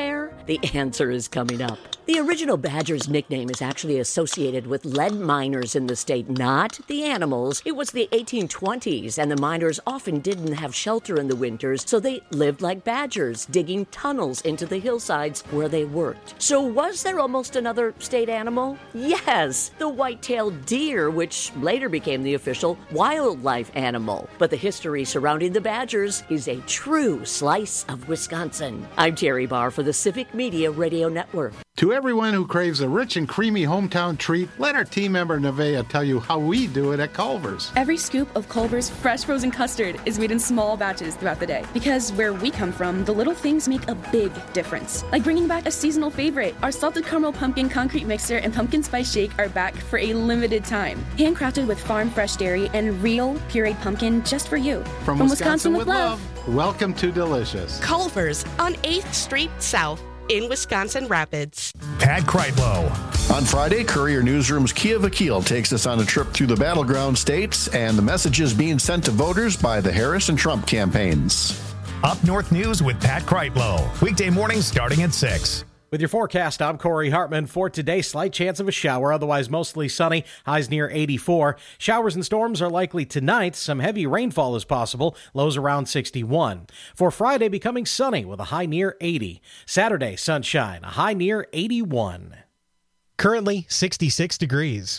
The answer is coming up. The original badger's nickname is actually associated with lead miners in the state, not the animals. It was the 1820s, and the miners often didn't have shelter in the winters, so they lived like badgers, digging tunnels into the hillsides where they worked. So was there almost another state animal? Yes, the white-tailed deer, which later became the official wildlife animal. But the history surrounding the badgers is a true slice of Wisconsin. I'm Terry Barr for the Civic Media Radio Network. To everyone who craves a rich and creamy hometown treat, let our team member Nevaeh tell you how we do it at Culver's. Every scoop of Culver's fresh frozen custard is made in small batches throughout the day. Because where we come from, the little things make a big difference. Like bringing back a seasonal favorite. Our salted caramel pumpkin concrete mixer and pumpkin spice shake are back for a limited time. Handcrafted with farm fresh dairy and real pureed pumpkin just for you. From Wisconsin with love. Welcome to Delicious. Culver's on 8th Street South in Wisconsin Rapids. Pat Kreitlow. On Friday, Courier Newsroom's Kia Vakil takes us on a trip through the battleground states and the messages being sent to voters by the Harris and Trump campaigns. Up North News with Pat Kreitlow. Weekday mornings starting at 6. With your forecast, I'm Corey Hartman. For today, slight chance of a shower, otherwise mostly sunny, highs near 84. Showers and storms are likely tonight. Some heavy rainfall is possible, lows around 61. For Friday, becoming sunny with a high near 80. Saturday, sunshine, a high near 81. Currently 66 degrees.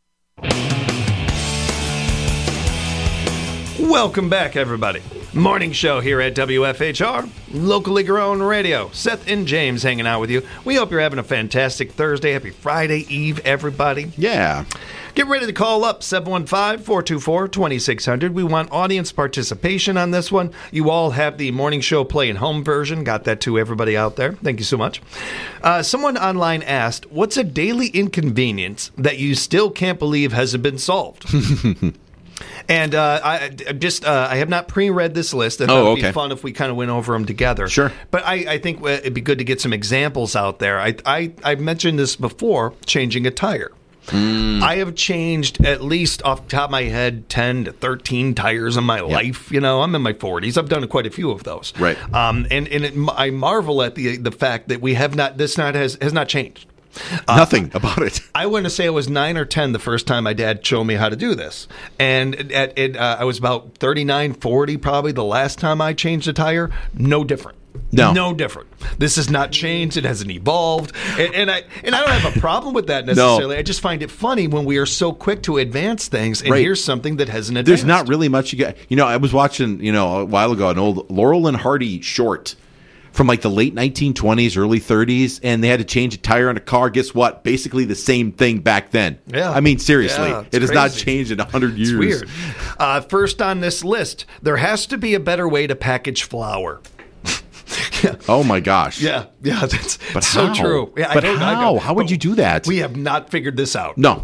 Welcome back, everybody. Morning show here at WFHR, locally grown radio. Seth and James hanging out with you. We hope you're having a fantastic Thursday. Happy Friday Eve, everybody. Yeah. Get ready to call up 715-424-2600. We want audience participation on this one. You all have the morning show play and home version. Got that to everybody out there. Thank you so much. Someone online asked, what's a daily inconvenience that you still can't believe hasn't been solved? And I have not pre-read this list. And it would be fun if we kind of went over them together. Sure. But I think it'd be good to get some examples out there. I've mentioned this before, changing a tire. I have changed at least off the top of my head 10 to 13 tires in my life. You know, I'm in my 40s. I've done quite a few of those. Right. I marvel at the fact that we have not. This has not changed. Nothing about it. I want to say I was 9 or 10 the first time my dad showed me how to do this. And I was about 39, 40 probably the last time I changed a tire. No different. No different. This has not changed. It hasn't evolved. And I don't have a problem with that necessarily. No. I just find it funny when we are so quick to advance things, and here's something that hasn't advanced. There's not really much you got. You know, I was watching, a while ago, an old Laurel and Hardy short from like the late 1920s, early 30s, and they had to change a tire on a car. Guess what? Basically the same thing back then. Yeah. I mean, seriously. Yeah, it has not changed in 100 years. It's weird. First on this list, there has to be a better way to package flour. Yeah. Oh my gosh! Yeah, that's so true. Yeah, but how would you do that? We have not figured this out. No,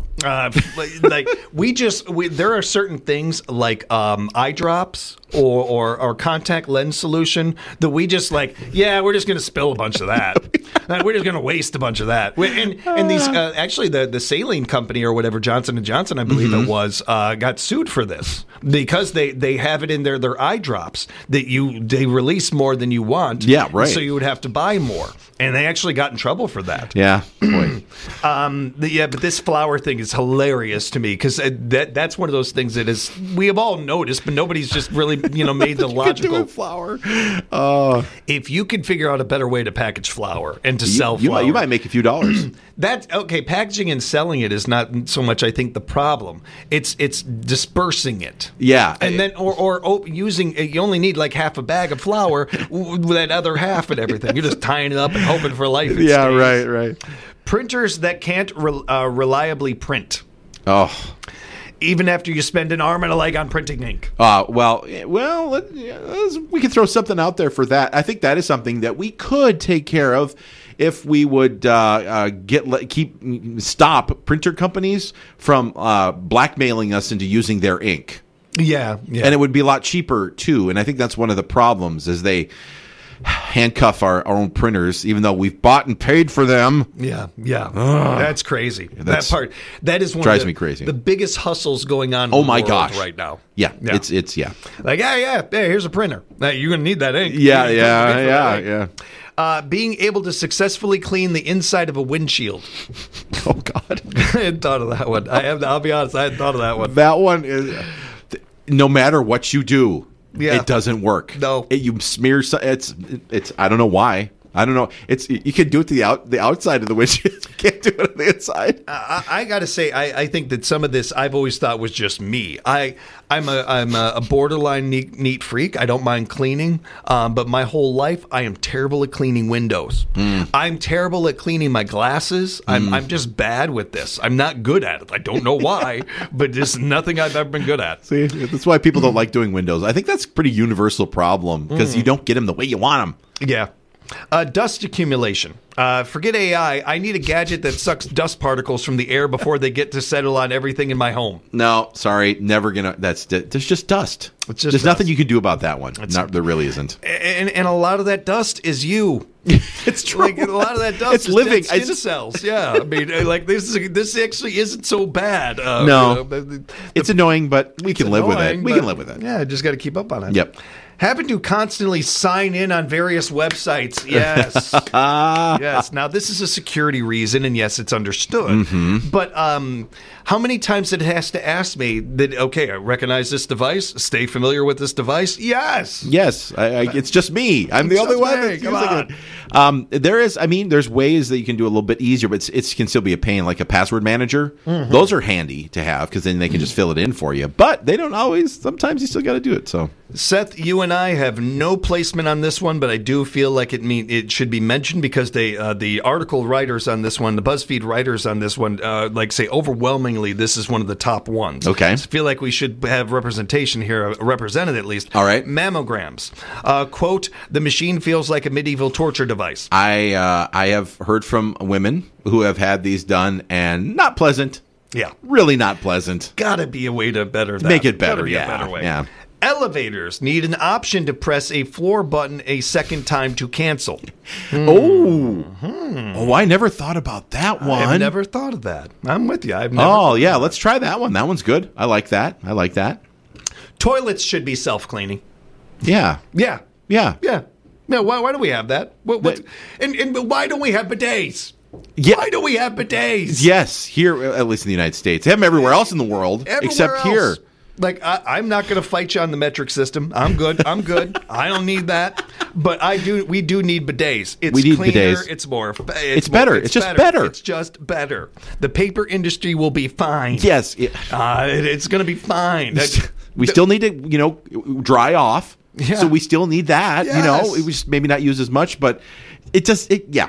there are certain things like eye drops or contact lens solution that we just we're just going to spill a bunch of that. We're just going to waste a bunch of that. And these actually the saline company or whatever, Johnson & Johnson, I believe it was, got sued for this because they have it in their eye drops that they release more than you want. Yeah, right. So you would have to buy more, and they actually got in trouble for that. Yeah, boy. But this flour thing is hilarious to me because that's one of those things that is we have all noticed, but nobody's just really made the logical flour. If you could figure out a better way to package flour and to sell flour, you might make a few dollars. That's okay. Packaging and selling it is not so much, I think, the problem. It's dispersing it. Yeah, and then or using. You only need like half a bag of flour with that other half and everything. You're just tying it up and hoping for life. Yeah, right. Printers that can't reliably print. Oh. Even after you spend an arm and a leg on printing ink. We can throw something out there for that. I think that is something that we could take care of if we would stop printer companies from blackmailing us into using their ink. Yeah. And it would be a lot cheaper too. And I think that's one of the problems is they handcuff our own printers, even though we've bought and paid for them. Yeah. That's crazy. That is one drives me crazy. The biggest hustles going on. Oh in the my world gosh! Right now. Yeah. It's like hey, here's a printer. Hey, you're gonna need that ink. Yeah. being able to successfully clean the inside of a windshield. Oh, God. I hadn't thought of that one. I'll be honest, I hadn't thought of that one. That one is, no matter what you do, it doesn't work. No. You smear, it's, I don't know why. I don't know. You can do it to the outside of the windshield. You can't do it on the inside. I got to say, I think that some of this I've always thought was just me. I'm a borderline neat freak. I don't mind cleaning, but my whole life I am terrible at cleaning windows. I'm terrible at cleaning my glasses. I'm just bad with this. I'm not good at it. I don't know why, but just nothing I've ever been good at. See, that's why people don't like doing windows. I think that's a pretty universal problem because you don't get them the way you want them. Yeah. Dust accumulation. Forget AI. I need a gadget that sucks dust particles from the air before they get to settle on everything in my home. No, sorry, never gonna. There's just dust. There's nothing you can do about that one. There really isn't. And a lot of that dust is you. It's true. Like, a lot of that dust it's is living. dead skin cells. Yeah, I mean, like this actually isn't so bad. No, it's annoying, but we can live with it. We can live with it. Yeah, just got to keep up on it. Yep. Having to constantly sign in on various websites. Yes. Yes. Now, this is a security reason, and yes, it's understood. But how many times it has to ask me that, okay, I recognize this device, stay familiar with this device? Yes. Yes. It's just me. I'm the only one that's using it. There's ways that you can do it a little bit easier, but it can still be a pain, like a password manager. Those are handy to have because then they can just fill it in for you. But they don't always. Sometimes you still got to do it. So, Seth, you and I have no placement on this one, but I do feel like it should be mentioned because the article writers on this one, the BuzzFeed writers on this one, say overwhelmingly this is one of the top ones. Okay. So I feel like we should have representation here, represented at least. All right. Mammograms. Quote, the machine feels like a medieval torture device. I have heard from women who have had these done and not pleasant. Yeah. Really not pleasant. Gotta be a way to better that. Make it better, Gotta be a better way. Yeah. Elevators need an option to press a floor button a second time to cancel. Oh, I never thought about that one. I've never thought of that. I'm with you. Let's try that one. That one's good. I like that. Toilets should be self-cleaning. Yeah. Yeah. No, why do we have that? And why don't we have bidets? Yeah. Why don't we have bidets? Yes, here, at least in the United States. They have them everywhere else in the world, except here. Like, I'm not going to fight you on the metric system. I'm good. I don't need that. But we do need bidets. It's cleaner. Bidets. It's more. It's better. It's just better. It's just better. The paper industry will be fine. Yes. It's going to be fine. We still need to, dry off. Yeah. So we still need that. Yes. We just maybe not use as much, but let's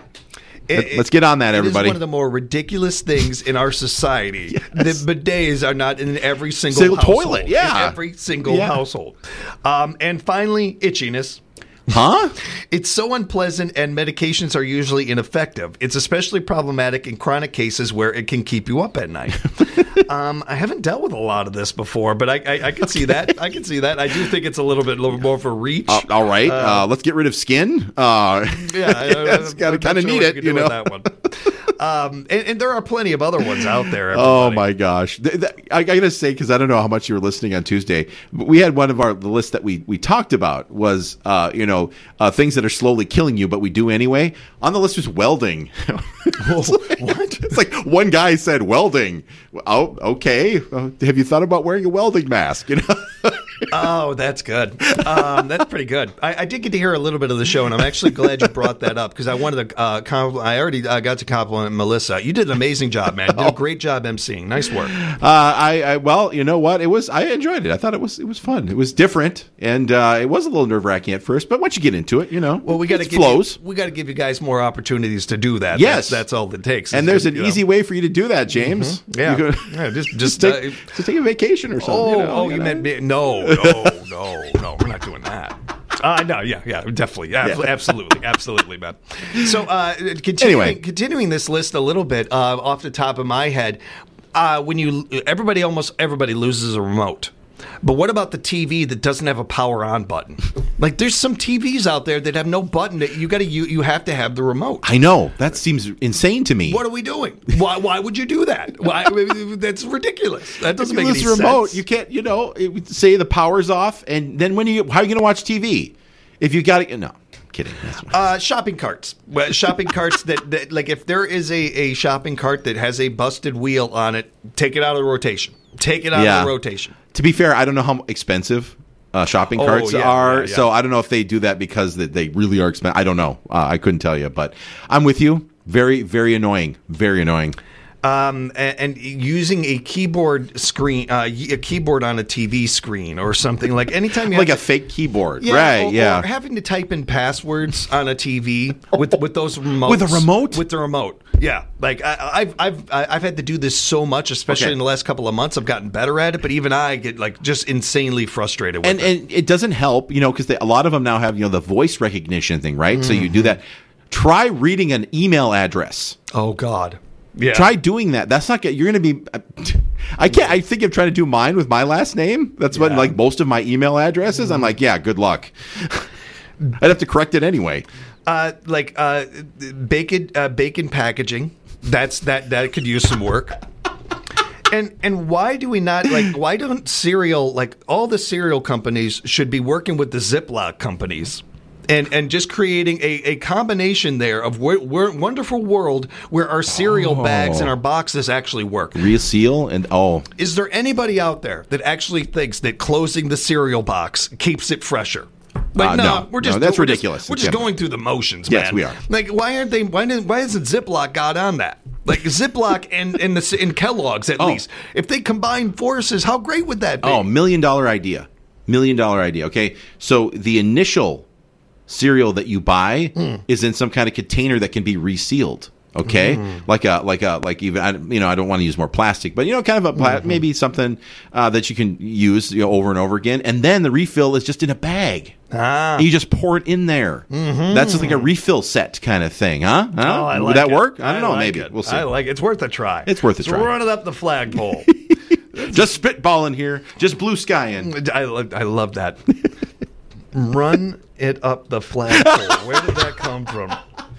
get on that, everybody. It is one of the more ridiculous things in our society. Yes. The bidets are not in every single household. Toilet, yeah. In every single household. And finally, itchiness. Huh? It's so unpleasant, and medications are usually ineffective. It's especially problematic in chronic cases where it can keep you up at night. I haven't dealt with a lot of this before, but I can see that. I can see that. I do think it's a little more of a reach. All right. Let's get rid of skin. It's kind of need it, That one. And there are plenty of other ones out there. Everybody. Oh my gosh! I got to say, because I don't know how much you were listening on Tuesday, but we had one of the lists that we talked about was things that are slowly killing you, but we do anyway. On the list was welding. What? It's like one guy said welding. Oh, okay. Have you thought about wearing a welding mask? Oh, that's good. That's pretty good. I did get to hear a little bit of the show, and I'm actually glad you brought that up because I wanted to. I already got to compliment Melissa. You did an amazing job, man. You did a great job emceeing. Nice work. Well, you know what? I enjoyed it. I thought it was fun. It was different, and it was a little nerve-wracking at first, but once you get into it, well, we got to give you guys more opportunities to do that. Yes, that's all it takes. And there's an easy way for you to do that, James. Mm-hmm. Yeah, just take a vacation or something. You meant me? No, we're not doing that. No, definitely, absolutely, man. So, continuing this list a little bit off the top of my head, almost everybody loses a remote. But what about the TV that doesn't have a power on button? Like, there's some TVs out there that have no button that you have to have the remote. I know. That seems insane to me. What are we doing? Why would you do that? That's ridiculous. That doesn't make any sense. Remote, you can't, say the power's off, and then how are you going to watch TV? If you got it, no. kidding. Shopping carts. Well, shopping carts that like if there is a shopping cart that has a busted wheel on it, take it out of the rotation. Take it out of the rotation. To be fair, I don't know how expensive shopping carts are, so I don't know if they do that because they really are expensive. I don't know. I couldn't tell you, but I'm with you. Very, very annoying. Very annoying. And using a keyboard screen, a keyboard on a TV screen or something like anytime you like a fake keyboard, right? Or having to type in passwords on a TV with those remotes. With a remote? With the remote, yeah. Like I've had to do this so much, especially in the last couple of months. I've gotten better at it, but even I get like just insanely frustrated with it. And it doesn't help, because a lot of them now have the voice recognition thing, right? So you do that. Try reading an email address. Oh God. Yeah. Try doing that. That's not good. You're going to be. I can't. I think I'm trying to do mine with my last name. That's what like most of my email addresses. I'm like, yeah, good luck. I'd have to correct it anyway. Bacon packaging. That could use some work. And why do we not why don't cereal all the cereal companies should be working with the Ziploc companies? And just creating a combination there of wonderful world where our cereal bags and our boxes actually work. Reseal Is there anybody out there that actually thinks that closing the cereal box keeps it fresher? No, that's ridiculous. We're just going through the motions, man. Yes, we are. Why hasn't Ziploc got on that? Ziploc and Kellogg's at least. If they combine forces, how great would that be? $1 million idea. $1 million idea. Okay, so the initial cereal that you buy is in some kind of container that can be resealed. Okay, like even I don't want to use more plastic, but kind of a maybe something that you can use over and over again, and then the refill is just in a bag. And you just pour it in there. That's just like a refill set kind of thing, huh? Would that work? I don't know. Maybe we'll see. I like it. It's worth a try. It's worth a try. Run it up the flagpole. Just spitballing here. Just blue skying. I love that. Run it up the flagpole. Where did that come from?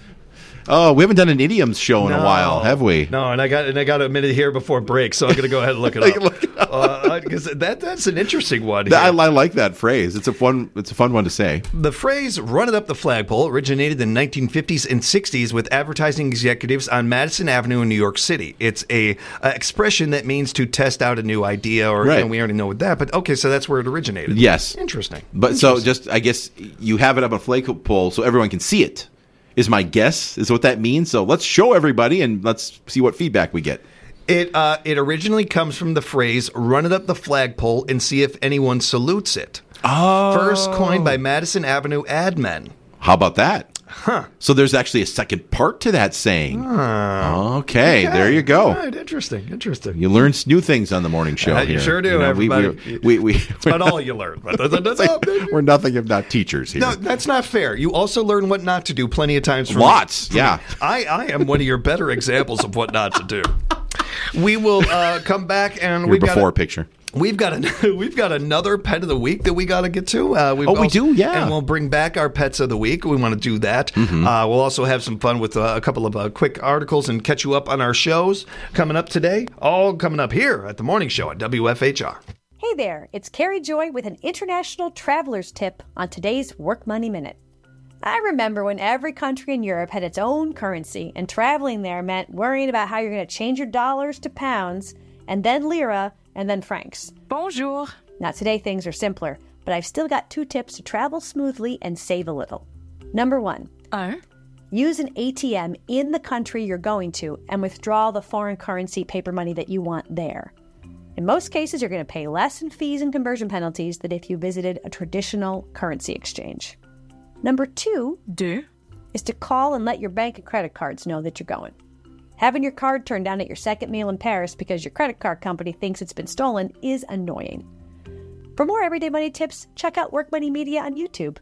Oh, we haven't done an idioms show in a while, have we? No, and I got a minute here before break, so I'm going to go ahead and look it up. Because that's an interesting one. I like that phrase. It's a fun one to say. The phrase "run it up the flagpole" originated in the 1950s and 60s with advertising executives on Madison Avenue in New York City. It's a expression that means to test out a new idea, or we already know what that. But okay, so that's where it originated. Yes, interesting. But so just I guess you have it up on a flagpole so everyone can see it. Is my guess, is what that means. So let's show everybody and let's see what feedback we get. It originally comes from the phrase, run it up the flagpole and see if anyone salutes it. Oh. First coined by Madison Avenue ad men. How about that? Huh. So there's actually a second part to that saying. Okay, there you go. All right, interesting. You learn new things on the morning show here. You sure do, everybody. It's not all you learn. But we're nothing if not teachers here. No, that's not fair. You also learn what not to do plenty of times. Lots, yeah. I am one of your better examples of what not to do. We will come back and we've got picture. We've got another pet of the week that we got to get to. We do, yeah. And we'll bring back our pets of the week. We want to do that. We'll also have some fun with a couple of quick articles and catch you up on our shows coming up today. All coming up here at the morning show at WFHR. Hey there, it's Carrie Joy with an international traveler's tip on today's Work Money Minute. I remember when every country in Europe had its own currency, and traveling there meant worrying about how you're going to change your dollars to pounds, and then lira, and then francs. Bonjour. Now today things are simpler, but I've still got 2 tips to travel smoothly and save a little. Number 1. Use an ATM in the country you're going to and withdraw the foreign currency paper money that you want there. In most cases, you're going to pay less in fees and conversion penalties than if you visited a traditional currency exchange. Number 2 is to call and let your bank and credit cards know that you're going. Having your card turned down at your second meal in Paris because your credit card company thinks it's been stolen is annoying. For more everyday money tips, check out Work Money Media on YouTube.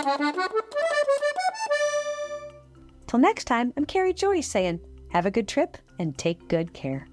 Till next time, I'm Carrie Joy saying, have a good trip and take good care.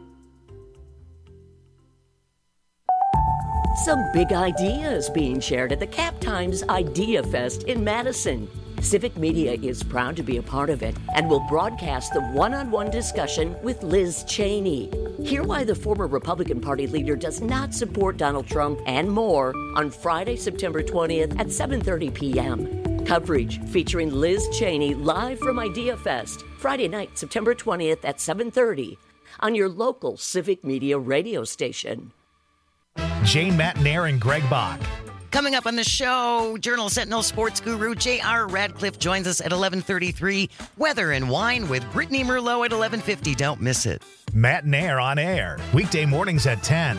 Some big ideas being shared at the Cap Times Idea Fest in Madison. Civic Media is proud to be a part of it and will broadcast the one-on-one discussion with Liz Cheney. Hear why the former Republican Party leader does not support Donald Trump and more on Friday, September 20th at 7:30 p.m. Coverage featuring Liz Cheney live from Idea Fest, Friday night, September 20th at 7:30 on your local Civic Media radio station. Jane Matnair and Greg Bach. Coming up on the show, Journal Sentinel sports guru J.R. Radcliffe joins us at 11:33. Weather and wine with Brittany Merlot at 11:50. Don't miss it. Matnair on air, weekday mornings at 10.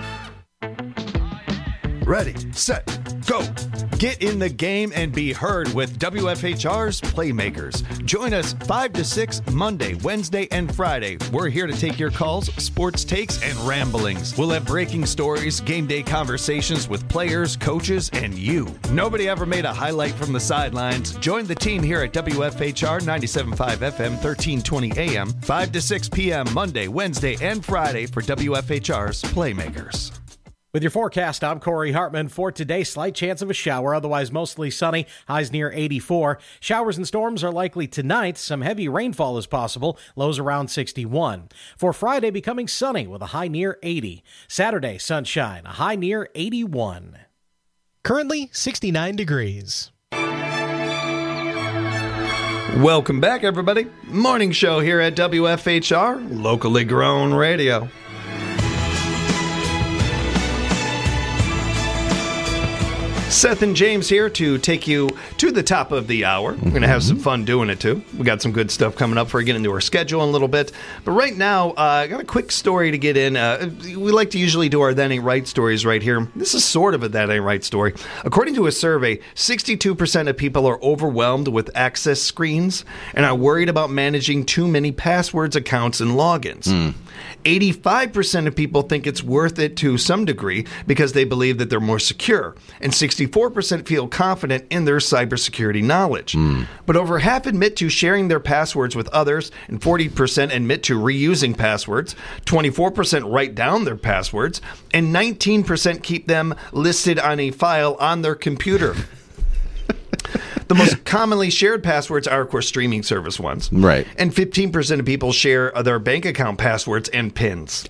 Ready, set, go. Get in the game and be heard with WFHR's Playmakers. Join us 5 to 6 Monday, Wednesday, and Friday. We're here to take your calls, sports takes, and ramblings. We'll have breaking stories, game day conversations with players, coaches, and you. Nobody ever made a highlight from the sidelines. Join the team here at WFHR 97.5 FM, 1320 AM, 5 to 6 p.m. Monday, Wednesday, and Friday for WFHR's Playmakers. With your forecast, I'm Corey Hartman. For today, slight chance of a shower, otherwise mostly sunny, highs near 84. Showers and storms are likely tonight. Some heavy rainfall is possible, lows around 61. For Friday, becoming sunny with a high near 80. Saturday, sunshine, a high near 81. Currently 69 degrees. Welcome back, everybody. Morning show here at WFHR, locally grown radio. Seth and James here to take you to the top of the hour. We're going to have some fun doing it, too. We got some good stuff coming up before we get into our schedule in a little bit. But right now, I got a quick story to get in. We like to usually do our That Ain't Right stories right here. This is sort of a That Ain't Right story. According to a survey, 62% of people are overwhelmed with access screens and are worried about managing too many passwords, accounts, and logins. 85% of people think it's worth it to some degree because they believe that they're more secure, and 64% feel confident in their cybersecurity knowledge. But over half admit to sharing their passwords with others, and 40% admit to reusing passwords, 24% write down their passwords, and 19% keep them listed on a file on their computer. The most commonly shared passwords are, of course, streaming service ones. Right. And 15% of people share their bank account passwords and PINs.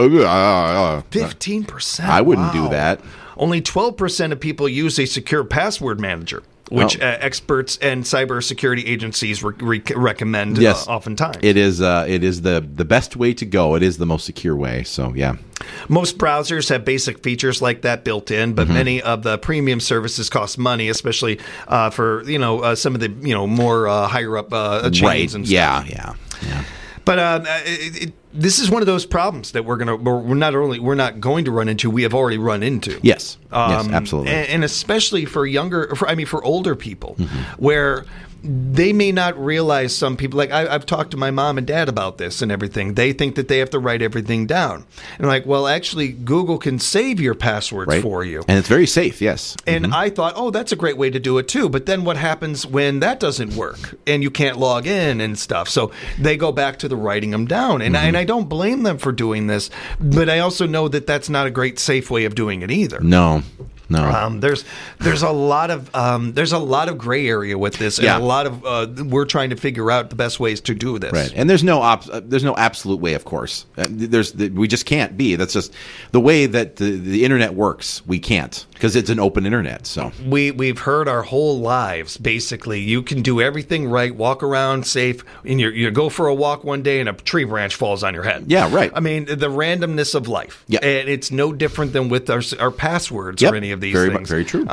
15%? I wouldn't do that. Only 12% of people use a secure password manager, which experts and cybersecurity agencies recommend oftentimes. It is the best way to go. It is the most secure way. So, yeah. Most browsers have basic features like that built in, but many of the premium services cost money, especially for some of the more higher up chains and stuff. Yeah. But this is one of those problems that we're not going to run into. We have already run into. Yes, absolutely, and especially for older people, where they may not realize, some people, like I've talked to my mom and dad about this and everything. They think that they have to write everything down. And I'm like, well, actually, Google can save your passwords for you. And it's very safe, yes. And I thought, that's a great way to do it, too. But then what happens when that doesn't work and you can't log in and stuff? So they go back to the writing them down. And, and I don't blame them for doing this, but I also know that that's not a great, safe way of doing it either. No. There's a lot of gray area with this, and a lot of we're trying to figure out the best ways to do this. Right, and there's no absolute way, of course. We just can't be. That's just the way that the internet works. We can't, because it's an open internet. So we've heard our whole lives, basically, you can do everything right, walk around safe, and you go for a walk one day and a tree branch falls on your head. Yeah, right. I mean, the randomness of life. Yeah, and it's no different than with our passwords or any of these things. Very true.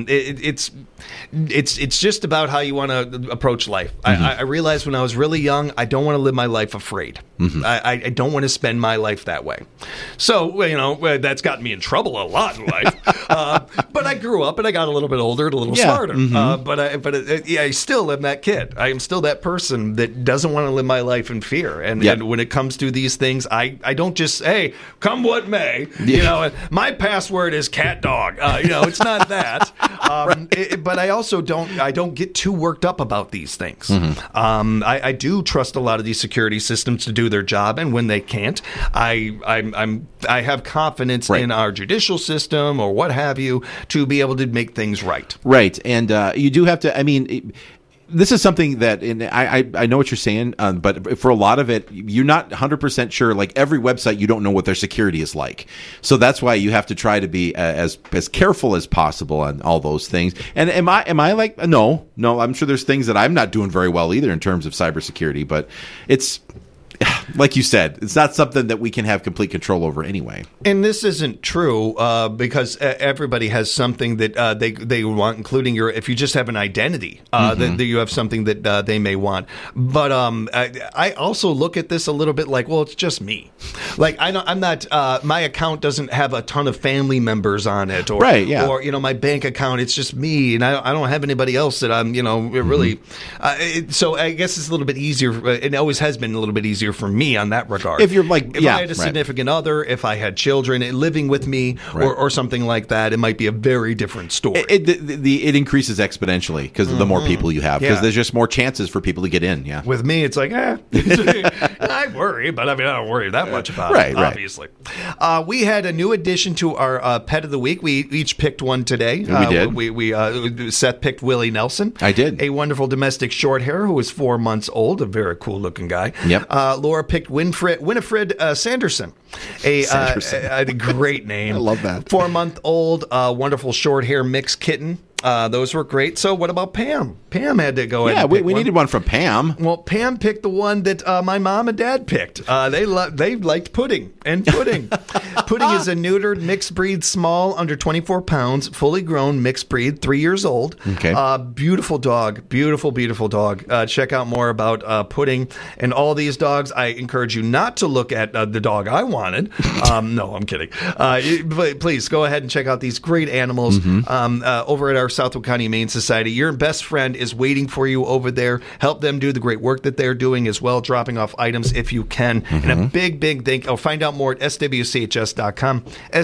It's just about how you want to approach life. I realized when I was really young, I don't want to live my life afraid. I don't want to spend my life that way. So, that's gotten me in trouble a lot in life. But I grew up and I got a little bit older and a little smarter. But I still am that kid. I am still that person that doesn't want to live my life in fear. And when it comes to these things, I don't just say, come what may. My password is cat dog. It's not that. But I also don't get too worked up about these things. I do trust a lot of these security systems to do their job, and when they can't, I have confidence in our judicial system or what have you to be able to make things right. Right, and you do have to. I mean, this is something that I know what you're saying, but for a lot of it, you're not 100% sure. Like every website, you don't know what their security is like. So that's why you have to try to be as careful as possible on all those things. And am I like, no, I'm sure there's things that I'm not doing very well either in terms of cybersecurity, but it's, like you said, it's not something that we can have complete control over anyway. And this isn't true because everybody has something that they want, including if you just have an identity, that you have something that they may want. But I also look at this a little bit like, well, it's just me. Like I'm not. My account doesn't have a ton of family members on it, or right, yeah. Or my bank account. It's just me, and I don't have anybody else that I'm really. So I guess it's a little bit easier. It always has been a little bit easier for me on that regard. If you're like, if I had a significant other, if I had children living with me, or something like that, it might be a very different story. It increases exponentially because of the more people you have, because there's just more chances for people to get in. Yeah. With me, it's like, I worry, but I don't worry that much about it, obviously. We had a new addition to our pet of the week. We each picked one today. We did. Seth picked Willie Nelson. I did. A wonderful domestic short hair who is 4 months old, a very cool looking guy. Yep. Laura picked Winifred Sanderson, a great name. I love that. 4-month-old, wonderful short hair mixed kitten. Those were great. So what about Pam? Pam had to go ahead and pick we needed one from Pam. Well, Pam picked the one that my mom and dad picked. They liked Pudding. Pudding is a neutered mixed breed, small, under 24 pounds, fully grown mixed breed, 3 years old. Okay. Beautiful dog. Beautiful dog. Check out more about Pudding and all these dogs. I encourage you not to look at the dog I wanted. No, I'm kidding. Please go ahead and check out these great animals over at our Southwood County Humane Society. Your best friend is waiting for you over there. Help them do the great work that they're doing as well, dropping off items if you can. And a big thank you. Find out more at swchs.com.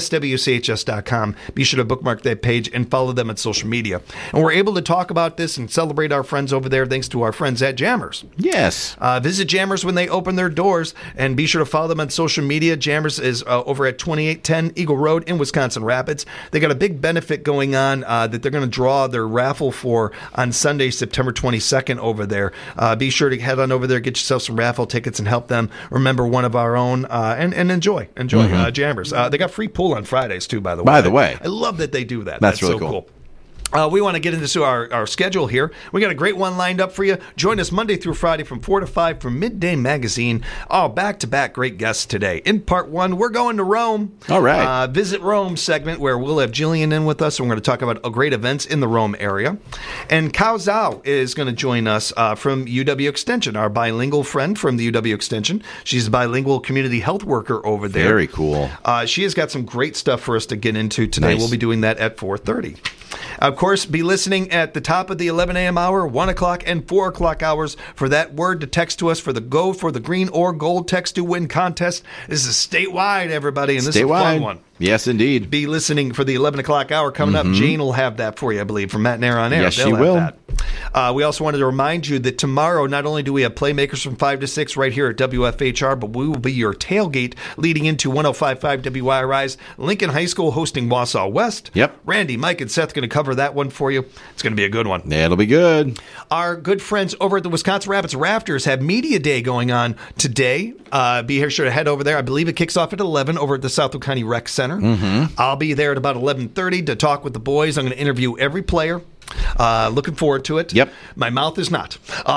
swchs.com. Be sure to bookmark that page and follow them on social media. And we're able to talk about this and celebrate our friends over there thanks to our friends at Jammers. Yes. Visit Jammers when they open their doors, and be sure to follow them on social media. Jammers is over at 2810 Eagle Road in Wisconsin Rapids. They got a big benefit going on that they're going to draw their raffle for on Sunday, September 22nd over there. Be sure to head on over there, get yourself some raffle tickets and help them remember one of our own and enjoy Jammers. They got free pool on Fridays too, by the way. I love that they do that. That's really so cool. We want to get into our schedule here. We got a great one lined up for you. Join us Monday through Friday from 4 to 5 for Midday Magazine. Back-to-back great guests today. In part 1, we're going to Rome. All right. Visit Rome segment where we'll have Jillian in with us, and we're going to talk about great events in the Rome area. And Kao Zhao is going to join us from UW Extension, our bilingual friend from the UW Extension. She's a bilingual community health worker over there. Very cool. She has got some great stuff for us to get into today. Nice. We'll be doing that at 4:30. Of course, be listening at the top of the 11 a.m. hour, 1 o'clock, and 4 o'clock hours for that word to text to us for the Go for the Green or Gold Text to Win contest. This is statewide, everybody, and this is a fun one. Yes, indeed. Be listening for the 11 o'clock hour coming up. Jane will have that for you, I believe, from Matt and Aaron on Air. Yes, she will. That. We also wanted to remind you that tomorrow, not only do we have Playmakers from 5 to 6 right here at WFHR, but we will be your tailgate leading into 105.5 WYRI's Lincoln High School hosting Wausau West. Yep. Randy, Mike, and Seth are going to cover that one for you. It's going to be a good one. Yeah, it'll be good. Our good friends over at the Wisconsin Rapids Rafters have Media Day going on today. Be sure to head over there. I believe it kicks off at 11 over at the Southwood County Rec Center. I'll be there at about 11:30 to talk with the boys. I'm going to interview every player. Looking forward to it. Yep. My mouth is not.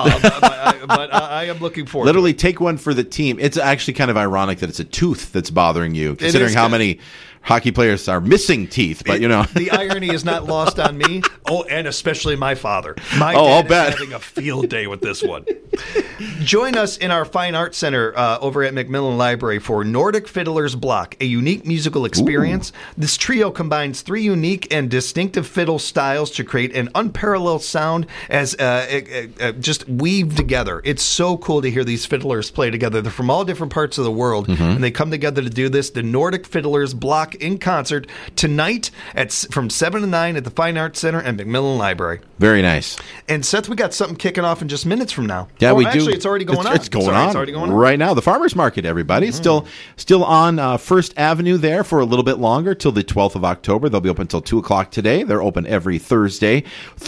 But I am looking forward Literally to it. Take one for the team. It's actually kind of ironic that it's a tooth that's bothering you, considering how many hockey players are missing teeth, but the irony is not lost on me. And especially my father. My dad is having a field day with this one. Join us in our Fine Arts Center over at Macmillan Library for Nordic Fiddler's Block, a unique musical experience. Ooh. This trio combines 3 unique and distinctive fiddle styles to create an unparalleled sound as just weaved together. It's so cool to hear these fiddlers play together. They're from all different parts of the world, and they come together to do this. The Nordic Fiddler's Block Rock in concert tonight from 7 to 9 at the Fine Arts Center and McMillan Library. Very nice. And Seth, we got something kicking off in just minutes from now. Yeah, we actually, do. It's already going on. It's going on. It's already going on right now. The Farmers Market, everybody. It's still on First Avenue there for a little bit longer till the 12th of October. They'll be open until 2 o'clock today. They're open every Thursday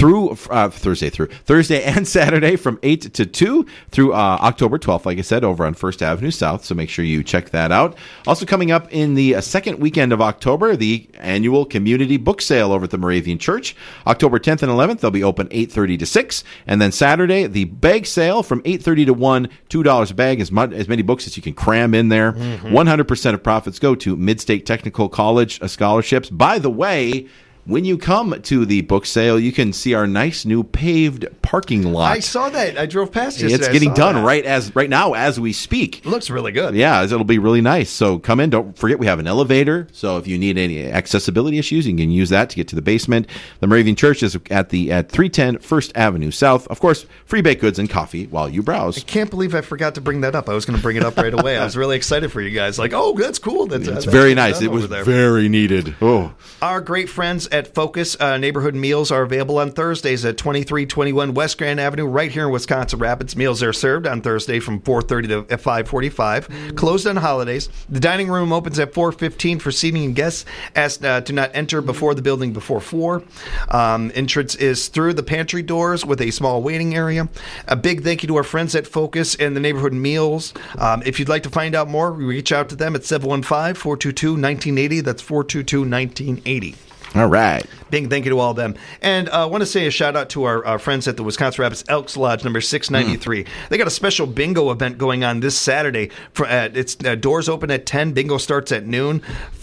and Saturday from 8 to 2 through October 12th, like I said, over on First Avenue South. So make sure you check that out. Also coming up in the second weekend of October, the annual community book sale over at the Moravian Church. October 10th and 11th, they'll be open 8:30 to 6. And then Saturday, the bag sale from 8:30 to 1, $2 a bag, as many books as you can cram in there. 100% of profits go to Mid-State Technical College scholarships. By the way, when you come to the book sale, you can see our nice new paved parking lot. I saw that. I drove past yesterday. It's getting done right now as we speak. It looks really good. Yeah, it'll be really nice. So come in. Don't forget we have an elevator. So if you need any accessibility issues, you can use that to get to the basement. The Moravian Church is at 310 First Avenue South. Of course, free baked goods and coffee while you browse. I can't believe I forgot to bring that up. I was going to bring it up right away. I was really excited for you guys. Like, oh, that's cool. It's very nice. It was very needed. Oh, our great friends at Focus Neighborhood Meals are available on Thursdays at 2321 West Grand Avenue, right here in Wisconsin Rapids. Meals are served on Thursday from 4:30 to 5:45. Closed on holidays. The dining room opens at 4:15 for seating and guests. Asked to not enter before the building before 4. Entrance is through the pantry doors with a small waiting area. A big thank you to our friends at Focus and the Neighborhood Meals. If you'd like to find out more, reach out to them at 715-422-1980. That's 422-1980. All right. Big thank you to all of them. And I want to say a shout out to our friends at the Wisconsin Rapids Elks Lodge number 693. They got a special bingo event going on this Saturday. It's doors open at 10. Bingo starts at noon.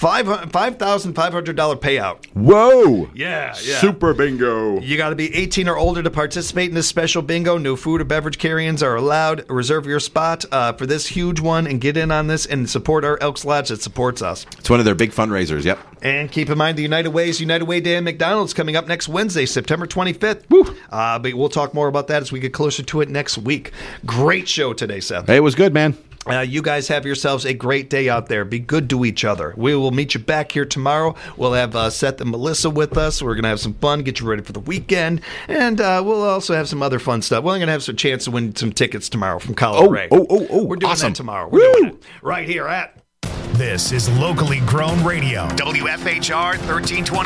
$5,500 payout. Whoa. Yeah. Super bingo. You got to be 18 or older to participate in this special bingo. No food or beverage carry-ins are allowed. Reserve your spot for this huge one and get in on this and support our Elks Lodge that supports us. It's one of their big fundraisers. Yep. And keep in mind the United Way Day at McDonald's coming up next Wednesday, September 25th. Woo. But we'll talk more about that as we get closer to it next week. Great show today, Seth. Hey, it was good, man. You guys have yourselves a great day out there. Be good to each other. We will meet you back here tomorrow. We'll have Seth and Melissa with us. We're going to have some fun, get you ready for the weekend. And we'll also have some other fun stuff. We're going to have some chance to win some tickets tomorrow from Colorado Ray. We're doing awesome. that tomorrow. We're doing it right here at... This is locally grown radio. WFHR 1320.